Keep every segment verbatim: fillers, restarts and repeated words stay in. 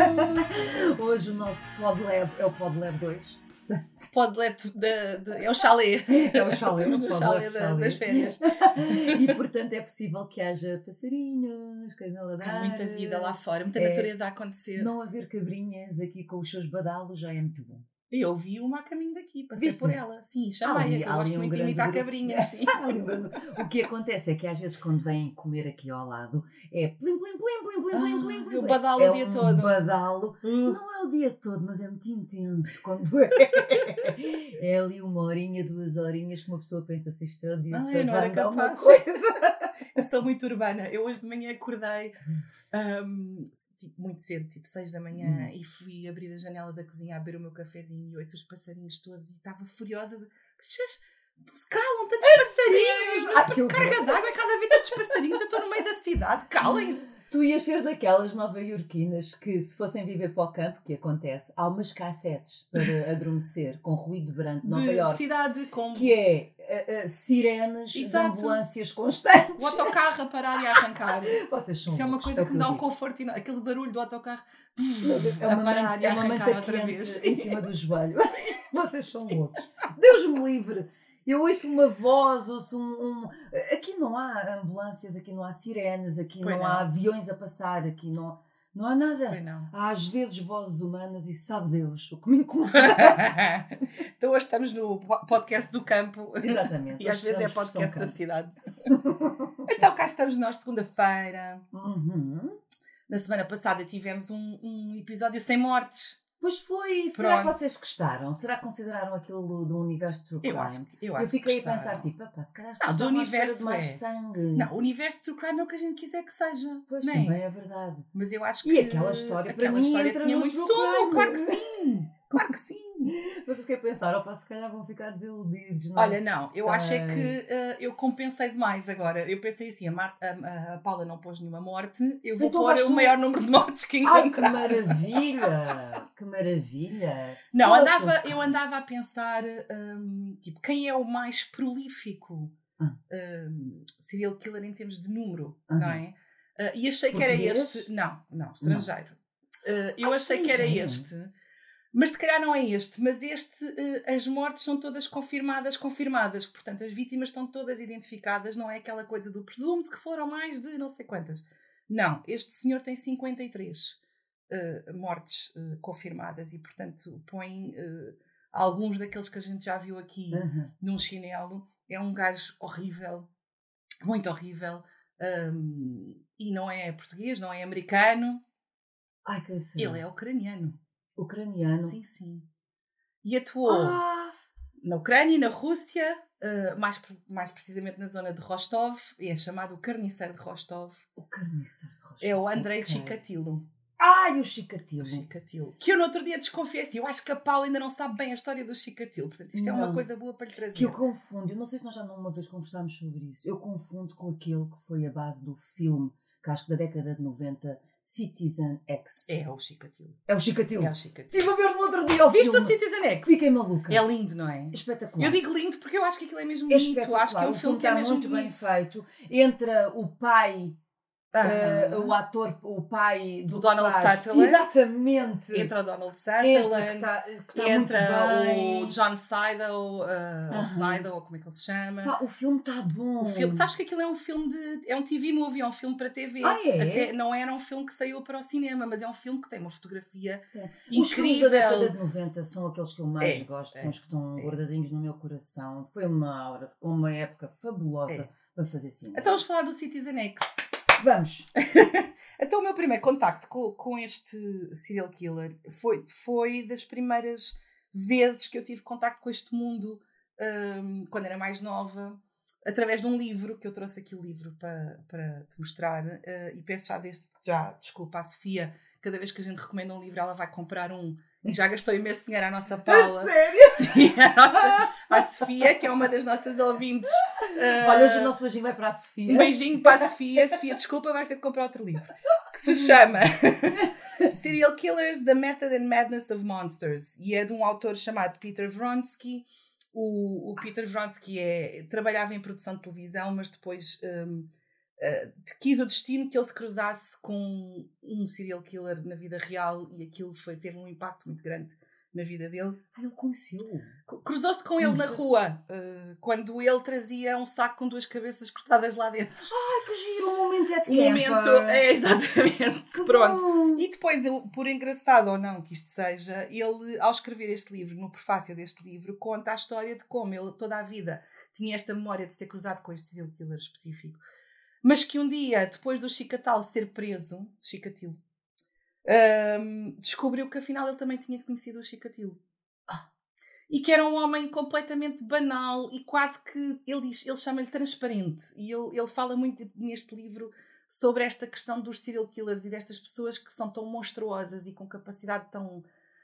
Hoje o nosso PodLab é o PodLab dois. PodLab de, de, é o chalé. É o chalé, Estamos no chalé da, das férias. E portanto é possível que haja passarinhos, coisa a ladrar. Há muita vida lá fora, muita é, natureza a acontecer. Não haver cabrinhas aqui com os seus badalos já é muito bom. Eu vi uma a caminho daqui, passei Viste? por ela. Sim, chamei-a, eu gosto um muito de imitar cabrinhas. Sim. O que acontece é que às vezes quando vêm comer aqui ao lado é plim, plim, plim, plim, plim, plim, plim, plim. Eu badalo é o dia um todo. badalo. Uh. Não é o dia todo, mas é muito intenso quando é. É ali uma horinha, duas horinhas que uma pessoa pensa se isto é o dia Ai, todo, não era vai dar uma capaz. coisa. Eu sou muito urbana. Eu hoje de manhã acordei um, tipo, muito cedo, tipo seis da manhã, hum. e fui abrir a janela da cozinha a beber o meu cafezinho e ouço os passarinhos todos e estava furiosa de... Se calam tantos é passarinhos! Ah, que carga d'água é cada vez tantos passarinhos, eu estou no meio da cidade, calem-se! Tu ias ser daquelas nova-iorquinas que, se fossem viver para o campo, que acontece, há umas cassetes para adormecer com ruído branco de Nova Iorque, cidade com... que é uh, uh, sirenes Exato. de ambulâncias constantes. O autocarro a parar e a arrancar. Vocês são Isso é uma loucos, coisa é que me dá um digo. conforto, aquele barulho do autocarro É uma, a parar man- e a é uma arrancar manta outra quente vez. em cima do joelho. Vocês são loucos. Deus me livre. Eu ouço uma voz, ouço um, um... Aqui não há ambulâncias, aqui não há sirenes, aqui não, não há aviões a passar, aqui não, não há nada. Pois não. Há às vezes vozes humanas e sabe Deus o que me incomoda. Então hoje estamos no podcast do campo. Exatamente. E às vezes é podcast da campo. cidade. Então cá estamos nós, segunda-feira. Uhum. Na semana passada tivemos um, um episódio sem mortes. Pois foi. Pronto. Será que vocês gostaram? Será que consideraram aquilo do universo True Crime? Eu acho, eu eu acho fiquei que a gostaram. pensar, tipo, pá, se calhar Não, do universo de mais é. sangue. Não, o universo True Crime é o que a gente quiser que seja. Pois não também é? é verdade. Mas eu acho que... E aquela história, para aquela mim, história entra tinha no muito True sono. Crime. Claro que sim. Claro que sim. Mas eu fiquei a pensar, opa, se calhar vão ficar desiludidos. Não Olha, não, eu sei. acho é que uh, eu compensei demais agora. Eu pensei assim, a, Mar- a, a Paula não pôs nenhuma morte, eu vou Então pôr vais o tu- maior número de mortes que Ai, que encontrar. maravilha! Que maravilha! Não, Qual é o andava, teu eu caso? andava a pensar, um, tipo, quem é o mais prolífico Ah. um, serial killer em termos de número, Aham. não é? Uh, e achei que era Português? este. Não, não, estrangeiro. Uh, eu Ah, achei que era estrangeiro? este. Mas se calhar não é este, mas este, uh, as mortes são todas confirmadas, confirmadas, portanto as vítimas estão todas identificadas, não é aquela coisa do presume-se que foram mais de não sei quantas. Não, este senhor tem cinquenta e três uh, mortes uh, confirmadas e portanto põe uh, alguns daqueles que a gente já viu aqui Aham. num chinelo. É um gajo horrível, muito horrível, um, e não é português, não é americano, Ai, que sei. ele é ucraniano. Ucraniano. Sim, sim. E atuou Ah, na Ucrânia, na Rússia, uh, mais, mais precisamente na zona de Rostov, e é chamado o Carniceiro de Rostov. o carniceiro de Rostov. É o Andrei Ok. Chikatilo. Ai, o Chikatilo. O Chikatilo. Que eu no outro dia desconfiei assim, eu acho que a Paula ainda não sabe bem a história do Chikatilo, portanto isto é uma Não. coisa boa para lhe trazer. Que eu confundo, eu não sei se nós já não uma vez conversámos sobre isso, eu confundo com aquele que foi a base do filme, que acho que da década de noventa, Citizen X. É o Chikatilo. É o Chikatilo. É o Chikatilo. Estive a ver no outro dia ao Viste o filme. Citizen X? Fiquei maluca. É lindo, não é? Espetacular. Eu digo lindo porque eu acho que aquilo é mesmo É bonito. espetacular. Acho que é um o filme que é está mesmo muito bem bonito. feito. Entra o pai, Aham. eh, o ator, o pai do O Donald que faz. Sutherland. Exatamente. Entra o Donald Entra, Sutherland, que tá, que tá entra muito bem. o John Sido, uh, Aham. ou Snyder, ou como é que ele se chama. Pá, o filme está bom. O filme, sabes que aquilo é um filme de. É um T V movie, é um filme para T V. Ah, é? Até, não era um filme que saiu para o cinema, mas é um filme que tem uma fotografia Os filmes da incrível. década de noventa são aqueles que eu mais É, gosto, é, são os que estão é. guardadinhos no meu coração. Foi uma hora, uma época fabulosa É. para fazer cinema. Então vamos falar do Citizen X. Vamos. Então o meu primeiro contacto com, com este serial killer foi, foi das primeiras vezes que eu tive contacto com este mundo, um, quando era mais nova, através de um livro, que eu trouxe aqui o livro para, para te mostrar, uh, e peço já desde já desculpa à Sofia, cada vez que a gente recomenda um livro ela vai comprar um, e já gastou imenso dinheiro à nossa Paula. A sério? Sim, a, nossa, a Sofia, que é uma das nossas ouvintes. Uh, Olha, hoje o nosso beijinho vai para a Sofia. um beijinho para a Sofia. Sofia, desculpa, vais ter de comprar outro livro. Que se chama Serial Killers, The Method and Madness of Monsters. E é de um autor chamado Peter Vronsky. O, o Peter Vronsky é, trabalhava em produção de televisão, mas depois um, uh, quis o destino que ele se cruzasse com um serial killer na vida real, e aquilo foi, teve um impacto muito grande na vida dele. Ah, ele conheceu. Cruzou-se com ele na rua, uh, quando ele trazia um saco com duas cabeças cortadas lá dentro. Ai, que giro, um momento é de Um momento, é, exatamente. Que Pronto. bom. E depois, eu, por engraçado ou não que isto seja, ele, ao escrever este livro, no prefácio deste livro, conta a história de como ele, toda a vida, tinha esta memória de ser cruzado com este serial killer específico. Mas que um dia, depois do Chicatal ser preso, Chikatilo, Um, descobriu que afinal ele também tinha conhecido o Chikatilo, ah. e que era um homem completamente banal e quase que ele, diz, ele chama-lhe transparente, e ele, ele fala muito neste livro sobre esta questão dos serial killers e destas pessoas que são tão monstruosas e com capacidade tão,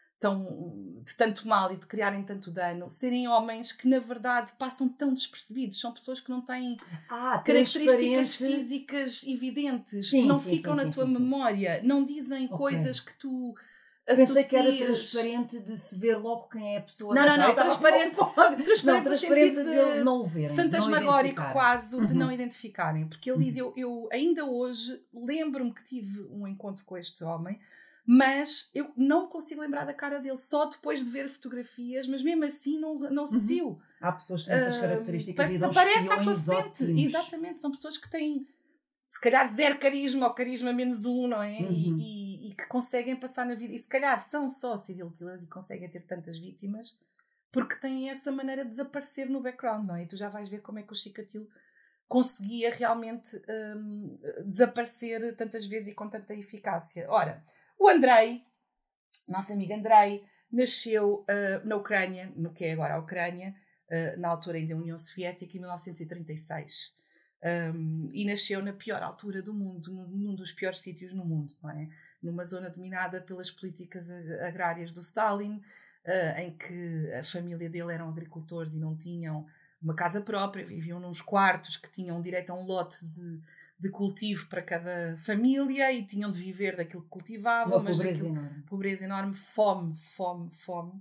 tão, de tanto mal e de criarem tanto dano, serem homens que na verdade passam tão despercebidos, são pessoas que não têm ah, características físicas evidentes, sim, que não sim, ficam sim, na sim, tua sim, sim. memória, não dizem okay. coisas que tu associas. Pensei que era transparente de se ver logo quem é a pessoa. Não, não, não, transparente, transparente, transparente, não, transparente de, de não o verem, fantasmagórico não quase, uhum. de não identificarem, porque ele diz, eu, eu ainda hoje lembro-me que tive um encontro com este homem, mas eu não me consigo lembrar da cara dele, só depois de ver fotografias, mas mesmo assim não, não associo. Uhum. Há pessoas que têm essas características uh, e dão aparece à tua frente. Ótimos. Exatamente, são pessoas que têm se calhar zero carisma ou carisma menos um, não é? Uhum. E, e, e que conseguem passar na vida, e se calhar são só serial killers e conseguem ter tantas vítimas porque têm essa maneira de desaparecer no background, não é? E tu já vais ver como é que o Chikatilo conseguia realmente um, desaparecer tantas vezes e com tanta eficácia. Ora, o Andrei, nosso amigo Andrei, nasceu uh, na Ucrânia, no que é agora a Ucrânia, uh, na altura ainda da União Soviética, em mil novecentos e trinta e seis. Um, e nasceu na pior altura do mundo, num dos piores sítios no mundo, não é? Numa zona dominada pelas políticas agrárias do Stalin, uh, em que a família dele eram agricultores e não tinham uma casa própria, viviam nos quartos que tinham direito a um lote de, de cultivo para cada família e tinham de viver daquilo que cultivavam. Uma mas pobreza aquilo, enorme. Pobreza enorme, fome, fome, fome.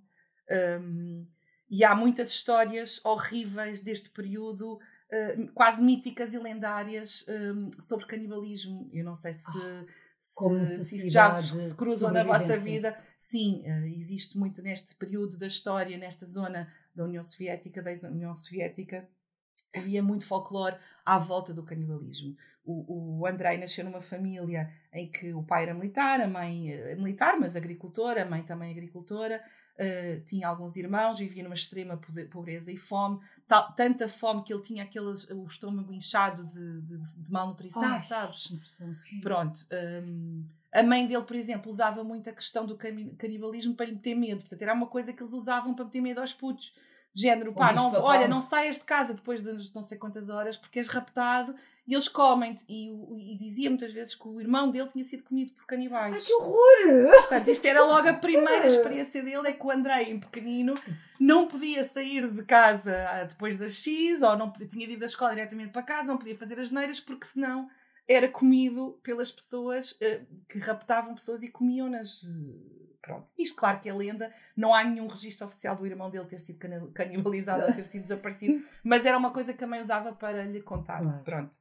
Um, e há muitas histórias horríveis deste período, uh, quase míticas e lendárias, um, sobre canibalismo. Eu não sei se, ah, se, se já se cruzam na vossa vida. Sim, uh, existe muito neste período da história, nesta zona da União Soviética, da União Soviética, havia muito folclore à volta do canibalismo. O, o Andrei nasceu numa família em que o pai era militar, a mãe uh, militar, mas agricultora, a mãe também agricultora, uh, tinha alguns irmãos, vivia numa extrema pobreza e fome, tal, tanta fome que ele tinha aqueles, o estômago inchado de, de, de malnutrição, ai, sabes? Sim. Pronto. Um, a mãe dele, por exemplo, usava muito a questão do canibalismo para lhe ter medo. Portanto, era uma coisa que eles usavam para meter medo aos putos. De género, pá, não, olha, não saias de casa depois de não sei quantas horas porque és raptado e eles comem-te. E, e dizia muitas vezes que o irmão dele tinha sido comido por canibais. Ai, que horror! Portanto, isto era logo a primeira experiência dele, é que o Andrei, em pequenino, não podia sair de casa depois das X, ou não podia, tinha ido da escola diretamente para casa, não podia fazer as neiras, porque senão era comido pelas pessoas uh, que raptavam pessoas e comiam-nas. Pronto. Isto, claro que é lenda, não há nenhum registro oficial do irmão dele ter sido canibalizado ou ter sido desaparecido, mas era uma coisa que a mãe usava para lhe contar. Claro. Pronto.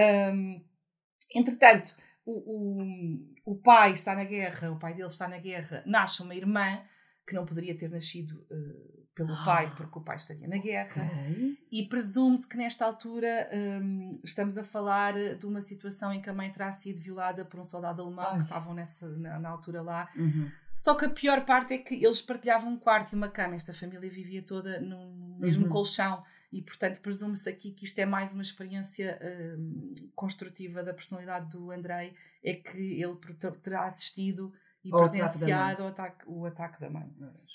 Um, entretanto, o, o, o pai está na guerra, o pai dele está na guerra, nasce uma irmã que não poderia ter nascido uh, pelo ah. pai, porque o pai estaria na guerra. Okay. E presume-se que nesta altura um, estamos a falar de uma situação em que a mãe terá sido violada por um soldado alemão Ai. que estavam nessa, na, na altura lá. Uhum. Só que a pior parte é que eles partilhavam um quarto e uma cama. Esta família vivia toda no mesmo uhum. colchão. E, portanto, presume-se aqui que isto é mais uma experiência um, construtiva da personalidade do Andrei. É que ele terá assistido e o presenciado ataque o, ataque, o ataque da mãe.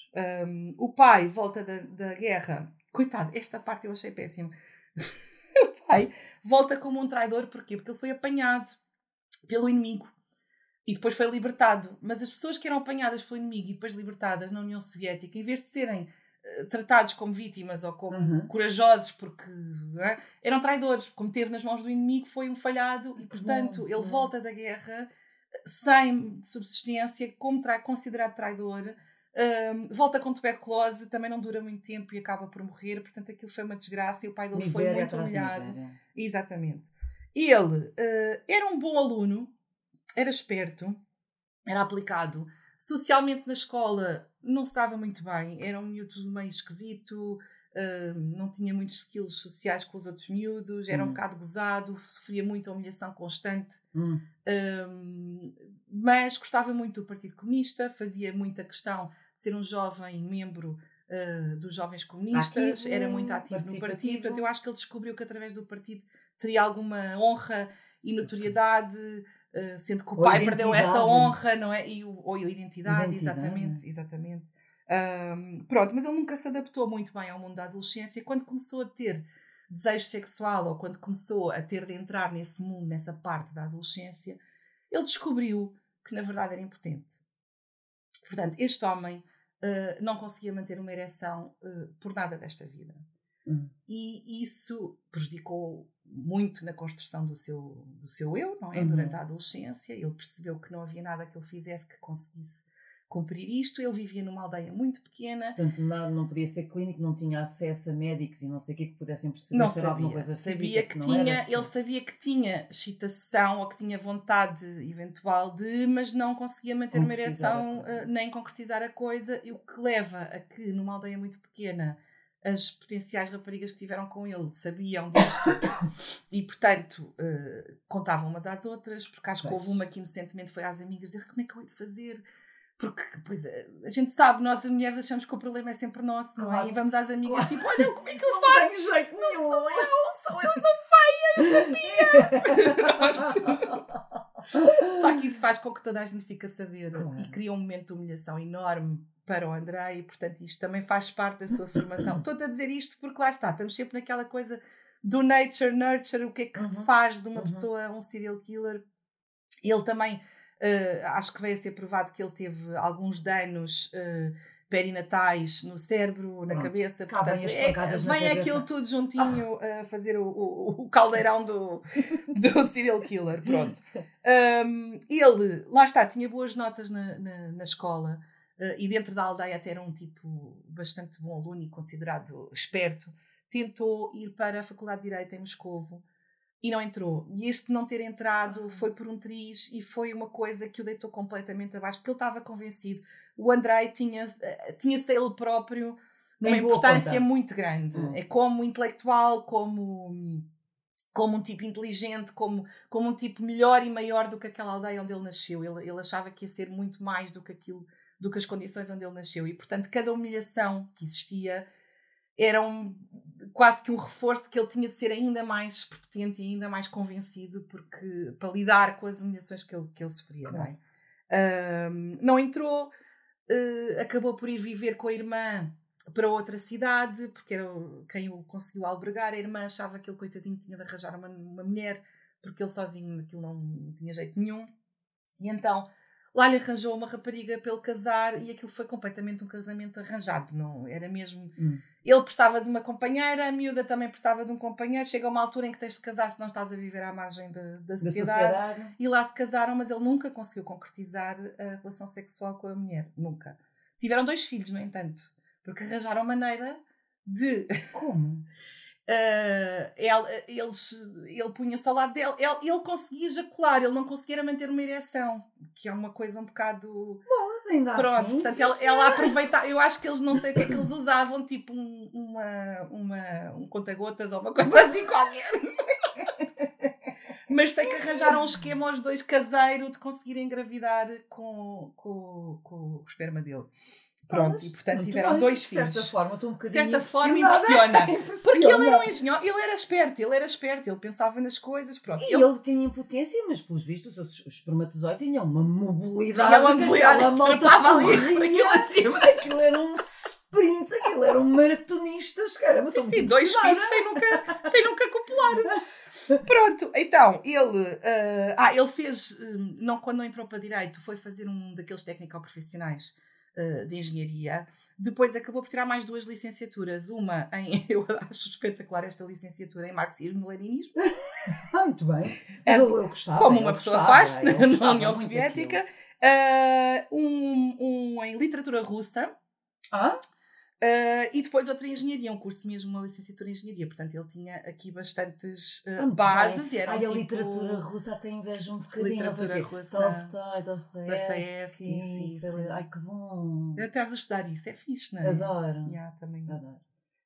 Um, o pai volta da, da guerra. Coitado, esta parte eu achei péssimo. O pai volta como um traidor. Porquê? Porque ele foi apanhado pelo inimigo. E depois foi libertado. Mas as pessoas que eram apanhadas pelo inimigo e depois libertadas na União Soviética, em vez de serem uh, tratados como vítimas ou como uhum. corajosos, porque uh, eram traidores. Como teve nas mãos do inimigo, foi um falhado. E, portanto, bom, ele bom. volta da guerra sem subsistência, como tra- considerado traidor. Um, volta com tuberculose, também não dura muito tempo e acaba por morrer. Portanto, aquilo foi uma desgraça e o pai dele miséria foi muito humilhado. Miséria. Exatamente. Ele uh, era um bom aluno, era esperto, era aplicado. Socialmente na escola não se dava muito bem, era um miúdo meio esquisito, uh, não tinha muitos skills sociais com os outros miúdos, era hum. um bocado gozado, sofria muita humilhação constante, hum. uh, mas gostava muito do Partido Comunista, fazia muita questão de ser um jovem membro uh, dos Jovens Comunistas, ativo, era muito ativo no partido. Portanto, eu acho que ele descobriu que através do partido teria alguma honra e notoriedade, uh, sendo que o ou pai perdeu essa honra, não é? E o, ou a identidade, identidade exatamente, exatamente. Um, pronto, mas ele nunca se adaptou muito bem ao mundo da adolescência. Quando começou a ter desejo sexual, ou quando começou a ter de entrar nesse mundo, nessa parte da adolescência, ele descobriu que na verdade era impotente. Portanto, este homem uh, não conseguia manter uma ereção uh, por nada desta vida. Hum. E isso prejudicou muito na construção do seu, do seu eu, não é? Uhum. Durante a adolescência. Ele percebeu que não havia nada que ele fizesse que conseguisse cumprir isto. Ele vivia numa aldeia muito pequena. Portanto, nada, não podia ser clínico, não tinha acesso a médicos e não sei o que que pudessem perceber não se era alguma coisa sabia física, que tinha, assim. Ele sabia que tinha excitação ou que tinha vontade eventual de, mas não conseguia manter uma ereção nem concretizar a coisa, e o que leva a que numa aldeia muito pequena as potenciais raparigas que tiveram com ele sabiam disto e, portanto, uh, contavam umas às outras, porque acho que houve uma que inocentemente foi às amigas dizer como é que eu hei de fazer, porque pois, a gente sabe, nós as mulheres achamos que o problema é sempre nosso, não é? E vamos às amigas claro. Tipo, olha, como é que eu não faço? Não jeito não sou eu, sou eu, sou feia, eu sabia! Só que isso faz com que toda a gente fique a saber claro. E cria um momento de humilhação enorme para o André, e portanto isto também faz parte da sua formação. Estou-te a dizer isto porque lá está, estamos sempre naquela coisa do nature, nurture, o que é que uhum. faz de uma uhum. pessoa um serial killer. Ele também, uh, acho que veio a ser provado que ele teve alguns danos uh, perinatais no cérebro, na Pronto. Cabeça, portanto é, vem aquilo tudo juntinho a oh. uh, fazer o, o, o caldeirão do, do serial killer. Pronto. Um, ele, lá está, tinha boas notas na, na, na escola. Uh, e dentro da aldeia até era um tipo bastante bom aluno e considerado esperto. Tentou ir para a Faculdade de Direito em Moscovo e não entrou. E este não ter entrado foi por um triz e foi uma coisa que o deitou completamente abaixo, porque ele estava convencido. O Andrei tinha, tinha-se ele próprio numa importância muito grande. Hum. É como intelectual, como, como um tipo inteligente, como, como um tipo melhor e maior do que aquela aldeia onde ele nasceu. Ele, ele achava que ia ser muito mais do que aquilo, do que as condições onde ele nasceu. E, portanto, cada humilhação que existia era um, quase que um reforço que ele tinha de ser ainda mais prepotente e ainda mais convencido, porque, para lidar com as humilhações que ele, que ele sofria. Claro. Não é? Um, não entrou, uh, acabou por ir viver com a irmã para outra cidade, porque era quem o conseguiu albergar. A irmã achava que ele, coitadinho, tinha de arranjar uma, uma mulher, porque ele sozinho aquilo não, não tinha jeito nenhum. E então lá lhe arranjou uma rapariga para ele casar, e aquilo foi completamente um casamento arranjado, não era mesmo... Hum. Ele precisava de uma companheira, a miúda também precisava de um companheiro, chega a uma altura em que tens de casar se não estás a viver à margem da, da, sociedade. da sociedade, e lá se casaram, mas ele nunca conseguiu concretizar a relação sexual com a mulher, nunca. Tiveram dois filhos, no entanto, porque arranjaram maneira de... Como? Uh, ele, eles, ele punha-se ao lado dele, ele, ele conseguia ejacular, ele não conseguia manter uma ereção, que é uma coisa um bocado. Mas ainda pronto, assim, portanto, ela, ela aproveitava. Eu acho que eles não sei o que é que eles usavam, tipo um, uma, uma, um conta-gotas ou uma coisa assim qualquer. Mas sei que arranjaram um esquema aos dois caseiro de conseguirem engravidar com, com, com o esperma dele. Pronto, e portanto tiveram bem. dois filhos. De certa forma, estou um bocadinho De certa forma, impressiona. impressiona. Porque ele era um engenheiro, ele era esperto, ele era esperto, ele pensava nas coisas. Pronto. E ele, ele tinha impotência, mas pelos vistos, os espermatozoides tinham uma mobilidade. Tinha uma mobilidade que trepava ali, aquilo acima. Aquilo era um sprint, aquilo era um maratonistas, cara. Sim, sim, dois filhos sem nunca, sem nunca copular. Pronto, então, ele, uh, ah, ele fez, uh, não, quando não entrou para Direito, foi fazer um daqueles técnico-profissionais de engenharia. Depois acabou por tirar mais duas licenciaturas. Uma em, eu acho espetacular esta licenciatura em marxismo e leninismo. Ah, muito bem. Mas eu, eu gostava, como uma eu pessoa gostava, faz na, na União Soviética. Uh, um, um em literatura russa. Ah? Uh, e depois outra engenharia, um curso mesmo, uma licenciatura em engenharia. Portanto, ele tinha aqui bastantes uh, Ah, bases. E Ai, era a um tipo... literatura russa até inveja um bocadinho. Literatura russa. Tolstói, Dostoiévski. Dostoiévski, sim, sim. Ai, que bom. Estás a estudar isso, é fixe, não é? Adoro. Yeah, também. Adoro.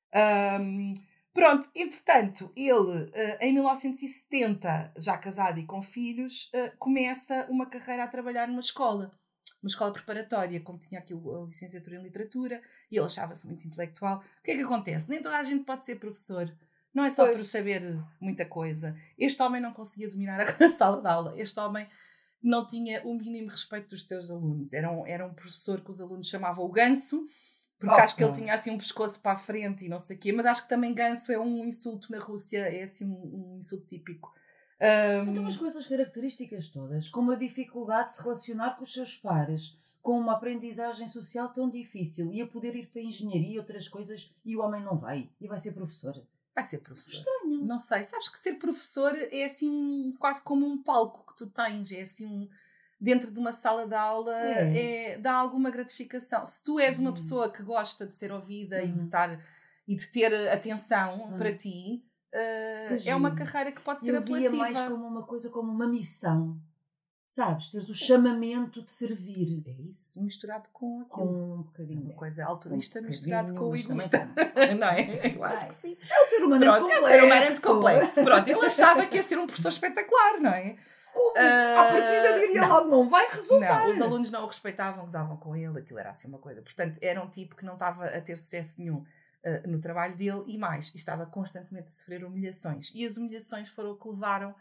Um, pronto, entretanto, ele, uh, em mil novecentos e setenta, já casado e com filhos, uh, começa uma carreira a trabalhar numa escola. Uma escola preparatória, como tinha aqui a licenciatura em literatura, e ele achava-se muito intelectual. O que é que acontece? Nem toda a gente pode ser professor. Não é só Pois. por saber muita coisa. Este homem não conseguia dominar a sala de aula. Este homem não tinha o mínimo respeito dos seus alunos. Era um, era um professor que os alunos chamavam o ganso, porque Okay. acho que ele tinha assim um pescoço para a frente e não sei o quê. Mas acho que também ganso é um insulto na Rússia, é assim um, um insulto típico. Um... Então, mas com essas características todas, com uma dificuldade de se relacionar com os seus pares, com uma aprendizagem social tão difícil, e a poder ir para a engenharia e outras coisas, e o homem não vai, e vai ser professor. Vai ser professor. Estranho. Não sei. Sabes que ser professor é assim um, quase como um palco que tu tens. É assim um... Dentro de uma sala de aula é. É, dá alguma gratificação. Se tu és uma pessoa que gosta de ser ouvida uhum. e, de estar, e de ter atenção uhum. para ti... Uh, é uma carreira que pode ser eu apelativa. Eu via mais como uma coisa, como uma missão. Sabes? Teres o chamamento de servir. É isso, misturado com aquilo. Com um bocadinho. Uma coisa altruísta um misturado com o egoísta. Não é? Eu acho que sim. É o ser humano Pronto, complexo. É o ser humano complexo. Pronto, ele achava que ia ser um professor espetacular, não é? Como? Uh, à partida diria logo, não vai resultar. Não, os alunos não o respeitavam, gozavam com ele, aquilo era assim uma coisa. Portanto, era um tipo que não estava a ter sucesso nenhum. Uh, no trabalho dele e mais, e estava constantemente a sofrer humilhações, e as humilhações foram o que levaram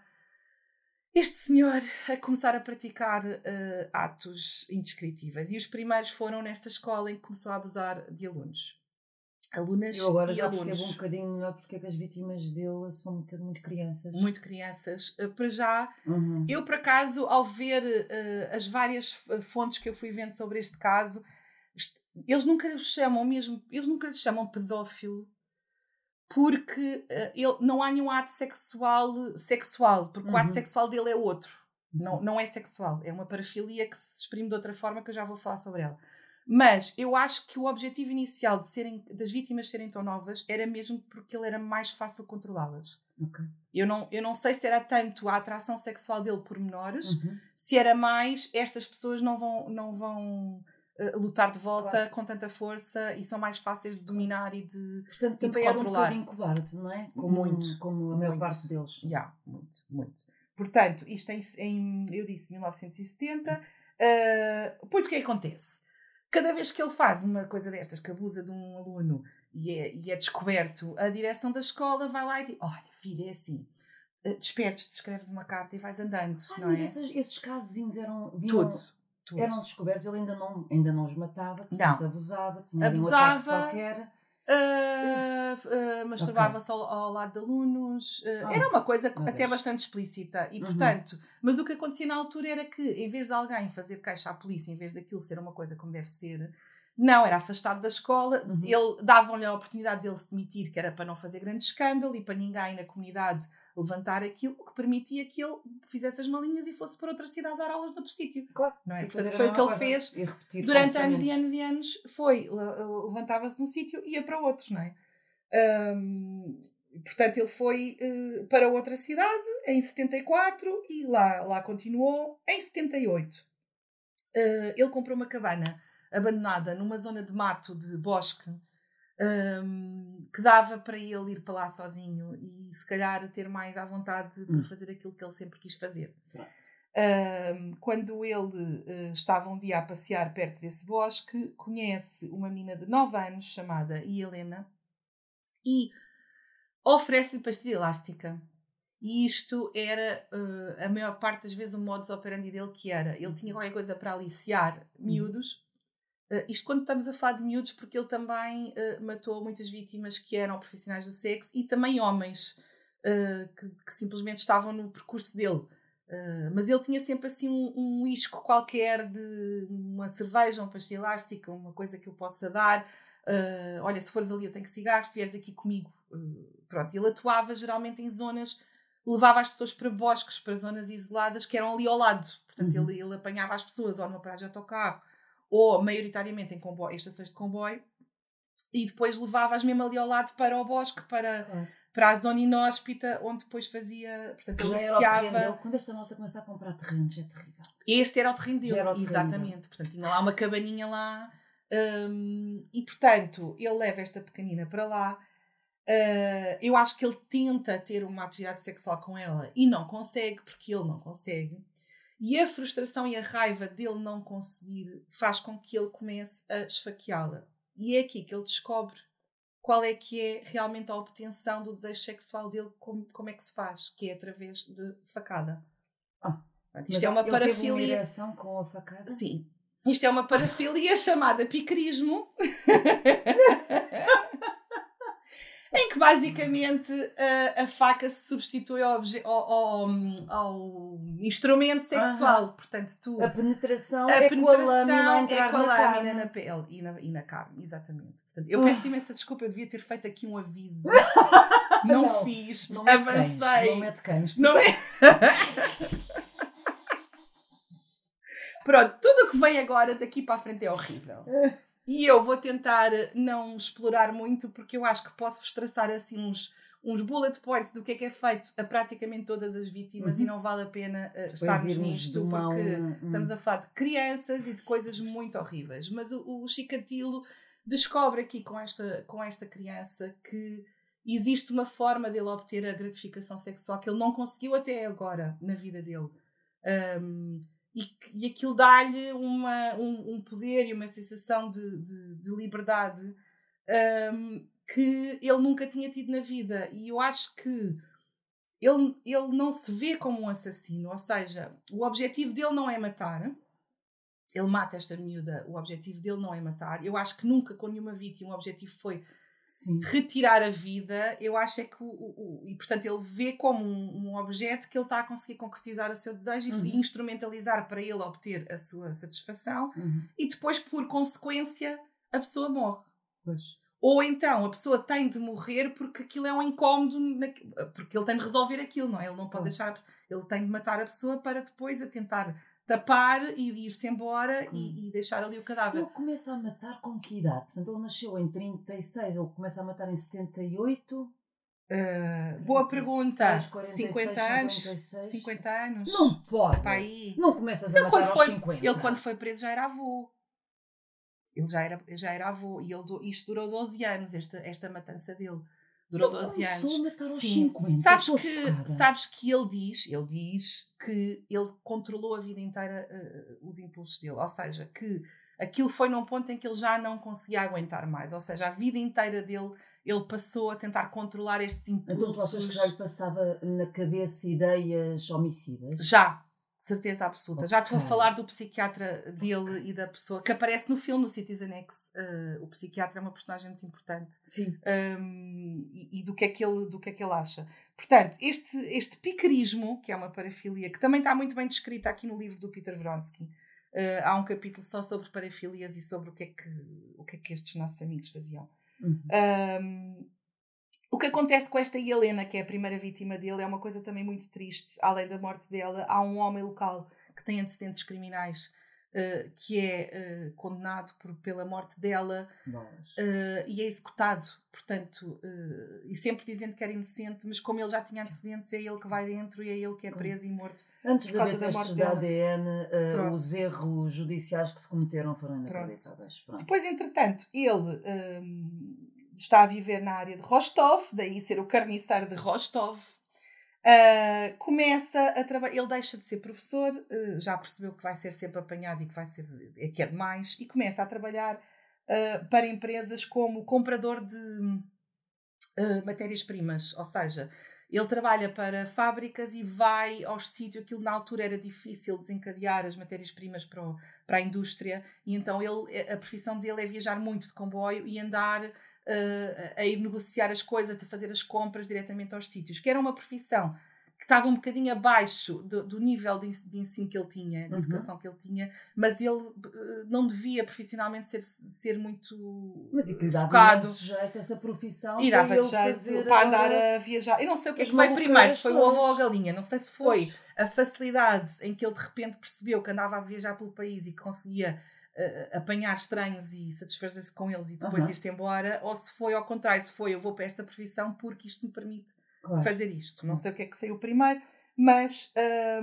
este senhor a começar a praticar uh, atos indescritíveis, e os primeiros foram nesta escola em que começou a abusar de alunos, alunas eu agora e já alunos. percebo um bocadinho melhor porque é que as vítimas dele são muito, muito crianças muito crianças, uh, para já uhum. eu por acaso ao ver uh, as várias fontes que eu fui vendo sobre este caso, eles nunca lhe chamam mesmo, eles nunca lhe chamam pedófilo porque uh, ele, não há nenhum ato sexual, sexual porque uhum. o ato sexual dele é outro, uhum. não, não é sexual, é uma parafilia que se exprime de outra forma que eu já vou falar sobre ela. Mas eu acho que o objetivo inicial de serem, das vítimas serem tão novas era mesmo porque ele era mais fácil controlá-las. Okay. Eu, não, eu não sei se era tanto a atração sexual dele por menores, uhum. se era mais estas pessoas não vão, não vão uh, lutar de volta claro. Com tanta força e são mais fáceis de dominar e de, Portanto, e de também controlar. Era um bocadinho cobarde, não é? Como, muito. Como a maior muito. parte deles. Já, yeah, muito, muito. Portanto, isto em, em eu disse, mil novecentos e setenta. Uh, pois o que é que acontece? Cada vez que ele faz uma coisa destas, que abusa de um aluno e é, e é descoberto, a direção da escola vai lá e diz: olha, filha, é assim, despedes-te, escreves uma carta e vais andando. Ah, não mas é? esses, esses casozinhos eram... Vinham, tudo, tudo. Eram descobertos, ele ainda não, ainda não os matava, portanto, abusava, tinha abusava, um ataque qualquer... Uh, uh, masturbava-se okay. ao, ao lado de alunos, uh, oh, era uma coisa até Deus. Bastante explícita e, portanto, uhum. mas o que acontecia na altura era que, em vez de alguém fazer queixa à polícia, em vez daquilo ser uma coisa como deve ser, não, era afastado da escola, uhum. ele davam-lhe a oportunidade dele se demitir, que era para não fazer grande escândalo e para ninguém na comunidade levantar aquilo, o que permitia que ele fizesse as malinhas e fosse para outra cidade dar aulas noutro sítio. Claro. Não é? Portanto, foi o que ele fez durante anos e anos e anos, foi, levantava-se de um sítio e ia para outros, não é? Um, portanto, ele foi uh, para outra cidade em setenta e quatro e lá, lá continuou. Em setenta e oito, uh, ele comprou uma cabana abandonada numa zona de mato, de bosque, um, que dava para ele ir para lá sozinho e se calhar ter mais à vontade para hum. fazer aquilo que ele sempre quis fazer. Um, quando ele uh, estava um dia a passear perto desse bosque, conhece uma menina de nove anos chamada Helena e oferece-lhe pastilha elástica. E isto era uh, a maior parte das vezes o modus operandi dele, que era, ele tinha qualquer coisa para aliciar miúdos. Uh, isto quando estamos a falar de miúdos, porque ele também uh, matou muitas vítimas que eram profissionais do sexo e também homens uh, que, que simplesmente estavam no percurso dele. Uh, mas ele tinha sempre assim um, um isco qualquer de uma cerveja, uma pastilha elástica, uma coisa que eu possa dar. Uh, olha, se fores ali eu tenho cigarros, se vieres aqui comigo. Uh, pronto, ele atuava geralmente em zonas, levava as pessoas para bosques, para zonas isoladas que eram ali ao lado. Portanto, uhum. ele, ele apanhava as pessoas ou numa paragem de autocarro ou maioritariamente em comboio, estações de comboio, e depois levava-as mesmo ali ao lado para o bosque, para, Claro. para a zona inóspita, onde depois fazia, portanto, ele Já era o terreno iniciava... dele. Quando esta malta começa a comprar terrenos, é terrível. Este era o terreno dele, Já era o terreno exatamente. dele. Portanto, tinha lá uma cabaninha lá. hum, e, portanto, ele leva esta pequenina para lá. Uh, eu acho que ele tenta ter uma atividade sexual com ela e não consegue, porque ele não consegue. E a frustração e a raiva dele não conseguir faz com que ele comece a esfaqueá-la. E é aqui que ele descobre qual é que é realmente a obtenção do desejo sexual dele, como, como é que se faz, que é através de facada. Ah, Portanto, isto é uma ele parafilia. teve uma ereção com a facada? Sim. Isto é uma parafilia chamada piquerismo. Em que basicamente a, a faca se substitui ao, obje, ao, ao, ao instrumento sexual. Uh-huh. Portanto, tu, a penetração a é penetração com a lâmina a entrar é com a na lâmina carne. na pele e na, e na carne, exatamente. Portanto, eu peço imensa desculpa, eu devia ter feito aqui um aviso. Não, não fiz, não avancei. Cães, não mete cães. Não é? Pronto, tudo o que vem agora daqui para a frente é horrível. E eu vou tentar não explorar muito, porque eu acho que posso-vos traçar assim uns, uns bullet points do que é que é feito a praticamente todas as vítimas, uhum. E não vale a pena uh, estarmos nisto, porque uma... estamos a falar de crianças e de coisas muito horríveis. Mas o, o Chikatilo descobre aqui com esta, com esta criança que existe uma forma dele obter a gratificação sexual que ele não conseguiu até agora na vida dele. Um, E, e aquilo dá-lhe uma, um, um poder e uma sensação de, de, de liberdade um, que ele nunca tinha tido na vida. E eu acho que ele, ele não se vê como um assassino. Ou seja, o objetivo dele não é matar. Ele mata esta miúda. O objetivo dele não é matar. Eu acho que nunca, com nenhuma vítima, o objetivo foi Sim. retirar a vida. Eu acho é que o, o, o, e portanto ele vê como um, um objeto que ele está a conseguir concretizar o seu desejo uhum. e instrumentalizar para ele obter a sua satisfação uhum. e depois por consequência a pessoa morre. Pois. Ou então a pessoa tem de morrer porque aquilo é um incómodo na, porque ele tem de resolver aquilo, não é? Ele não pode oh. deixar, ele tem de matar a pessoa para depois a tentar tapar e ir-se embora hum. e, e deixar ali o cadáver. Ele começa a matar com que idade? Portanto, ele nasceu em trinta e seis, ele começa a matar em setenta e oito. Uh, boa pergunta. cinquenta anos. cinquenta anos. Não pode. Aí. Não começas a ele matar aos foi, cinquenta. Ele, quando foi preso, já era avô. Ele já era, já era avô. E ele, isto durou doze anos, esta, esta matança dele. Durou ele doze anos. Começou a matar aos Sim. cinquenta. Sabes que, sabes que ele diz, ele diz que ele controlou a vida inteira uh, os impulsos dele. Ou seja, que aquilo foi num ponto em que ele já não conseguia aguentar mais. Ou seja, a vida inteira dele, ele passou a tentar controlar estes impulsos. Então tu achas que já lhe passava na cabeça ideias homicidas? Já. Certeza absoluta. Okay. Já te vou falar do psiquiatra dele okay. e da pessoa que aparece no filme, no Citizen X. Uh, o psiquiatra é uma personagem muito importante. Sim. Um, e, e do, que é que ele, do que é que ele acha. Portanto, este, este piquerismo, que é uma parafilia, que também está muito bem descrita aqui no livro do Peter Vronsky. Uh, há um capítulo só sobre parafilias e sobre o que é que, o que, é que estes nossos amigos faziam. Uhum. Um, O que acontece com esta Helena, que é a primeira vítima dele, é uma coisa também muito triste. Além da morte dela, há um homem local que tem antecedentes criminais, uh, que é uh, condenado por, pela morte dela uh, e é executado. Portanto, uh, e sempre dizendo que era inocente, mas como ele já tinha antecedentes, é ele que vai dentro e é ele que é preso e morto. Antes de haver testes de A D N, uh, os erros judiciais que se cometeram foram inacreditáveis. Pronto. Depois, entretanto, ele... Um, está a viver na área de Rostov, daí ser o carniceiro de Rostov. Uh, começa a trabalhar, ele deixa de ser professor, uh, já percebeu que vai ser sempre apanhado e que vai ser, é que é demais, e começa a trabalhar uh, para empresas como comprador de uh, matérias-primas, ou seja, ele trabalha para fábricas e vai aos sítios, aquilo na altura era difícil desencadear as matérias-primas para, o, para a indústria, e então ele, a profissão dele é viajar muito de comboio e andar Uh, a ir negociar as coisas, a fazer as compras diretamente aos sítios, que era uma profissão que estava um bocadinho abaixo do, do nível de, de ensino que ele tinha, de uhum. educação que ele tinha, mas ele uh, não devia profissionalmente ser, ser muito mas e que lhe dava focado. Jeito essa profissão e dava ele jeito para andar a viajar. Eu não sei o que é que veio primeiro, se foi o ovo ou a galinha, não sei se foi pois. A facilidade em que ele de repente percebeu que andava a viajar pelo país e que conseguia uh, apanhar estranhos e satisfazer-se com eles e depois Uhum. ir-se embora, ou se foi ao contrário, se foi eu vou para esta profissão porque isto me permite Claro. fazer isto. Não Uhum. sei o que é que saiu primeiro, mas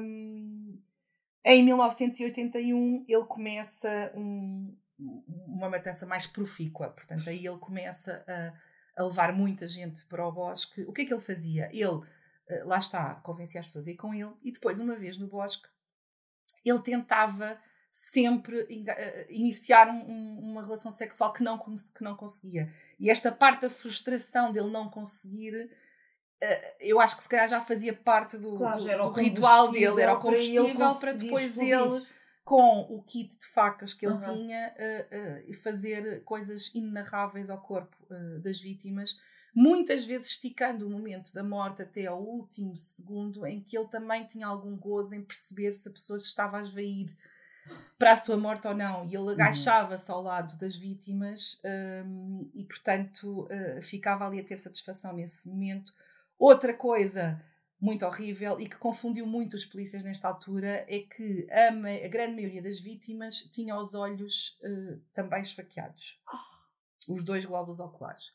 um, em mil novecentos e oitenta e um ele começa um, uma matança mais profícua. Portanto, aí ele começa a, a levar muita gente para o bosque. O que é que ele fazia? Ele, lá está, convencia as pessoas a ir com ele e depois, uma vez no bosque, ele tentava sempre iniciar um, uma relação sexual que não, que não conseguia. E esta parte da frustração dele não conseguir, eu acho que se calhar já fazia parte do, claro, do, era do ritual dele, era o combustível para, para depois explodir. ele, com o kit de facas que ele Uhum. tinha, uh, uh, fazer coisas inenarráveis ao corpo uh, das vítimas, muitas vezes esticando o momento da morte até ao último segundo, em que ele também tinha algum gozo em perceber se a pessoa estava a esvair para a sua morte ou não. E ele agachava-se ao lado das vítimas um, e, portanto, uh, ficava ali a ter satisfação nesse momento. Outra coisa muito horrível e que confundiu muito os polícias nesta altura é que a, me- a grande maioria das vítimas tinha os olhos uh, também esfaqueados. Oh. Os dois glóbulos oculares.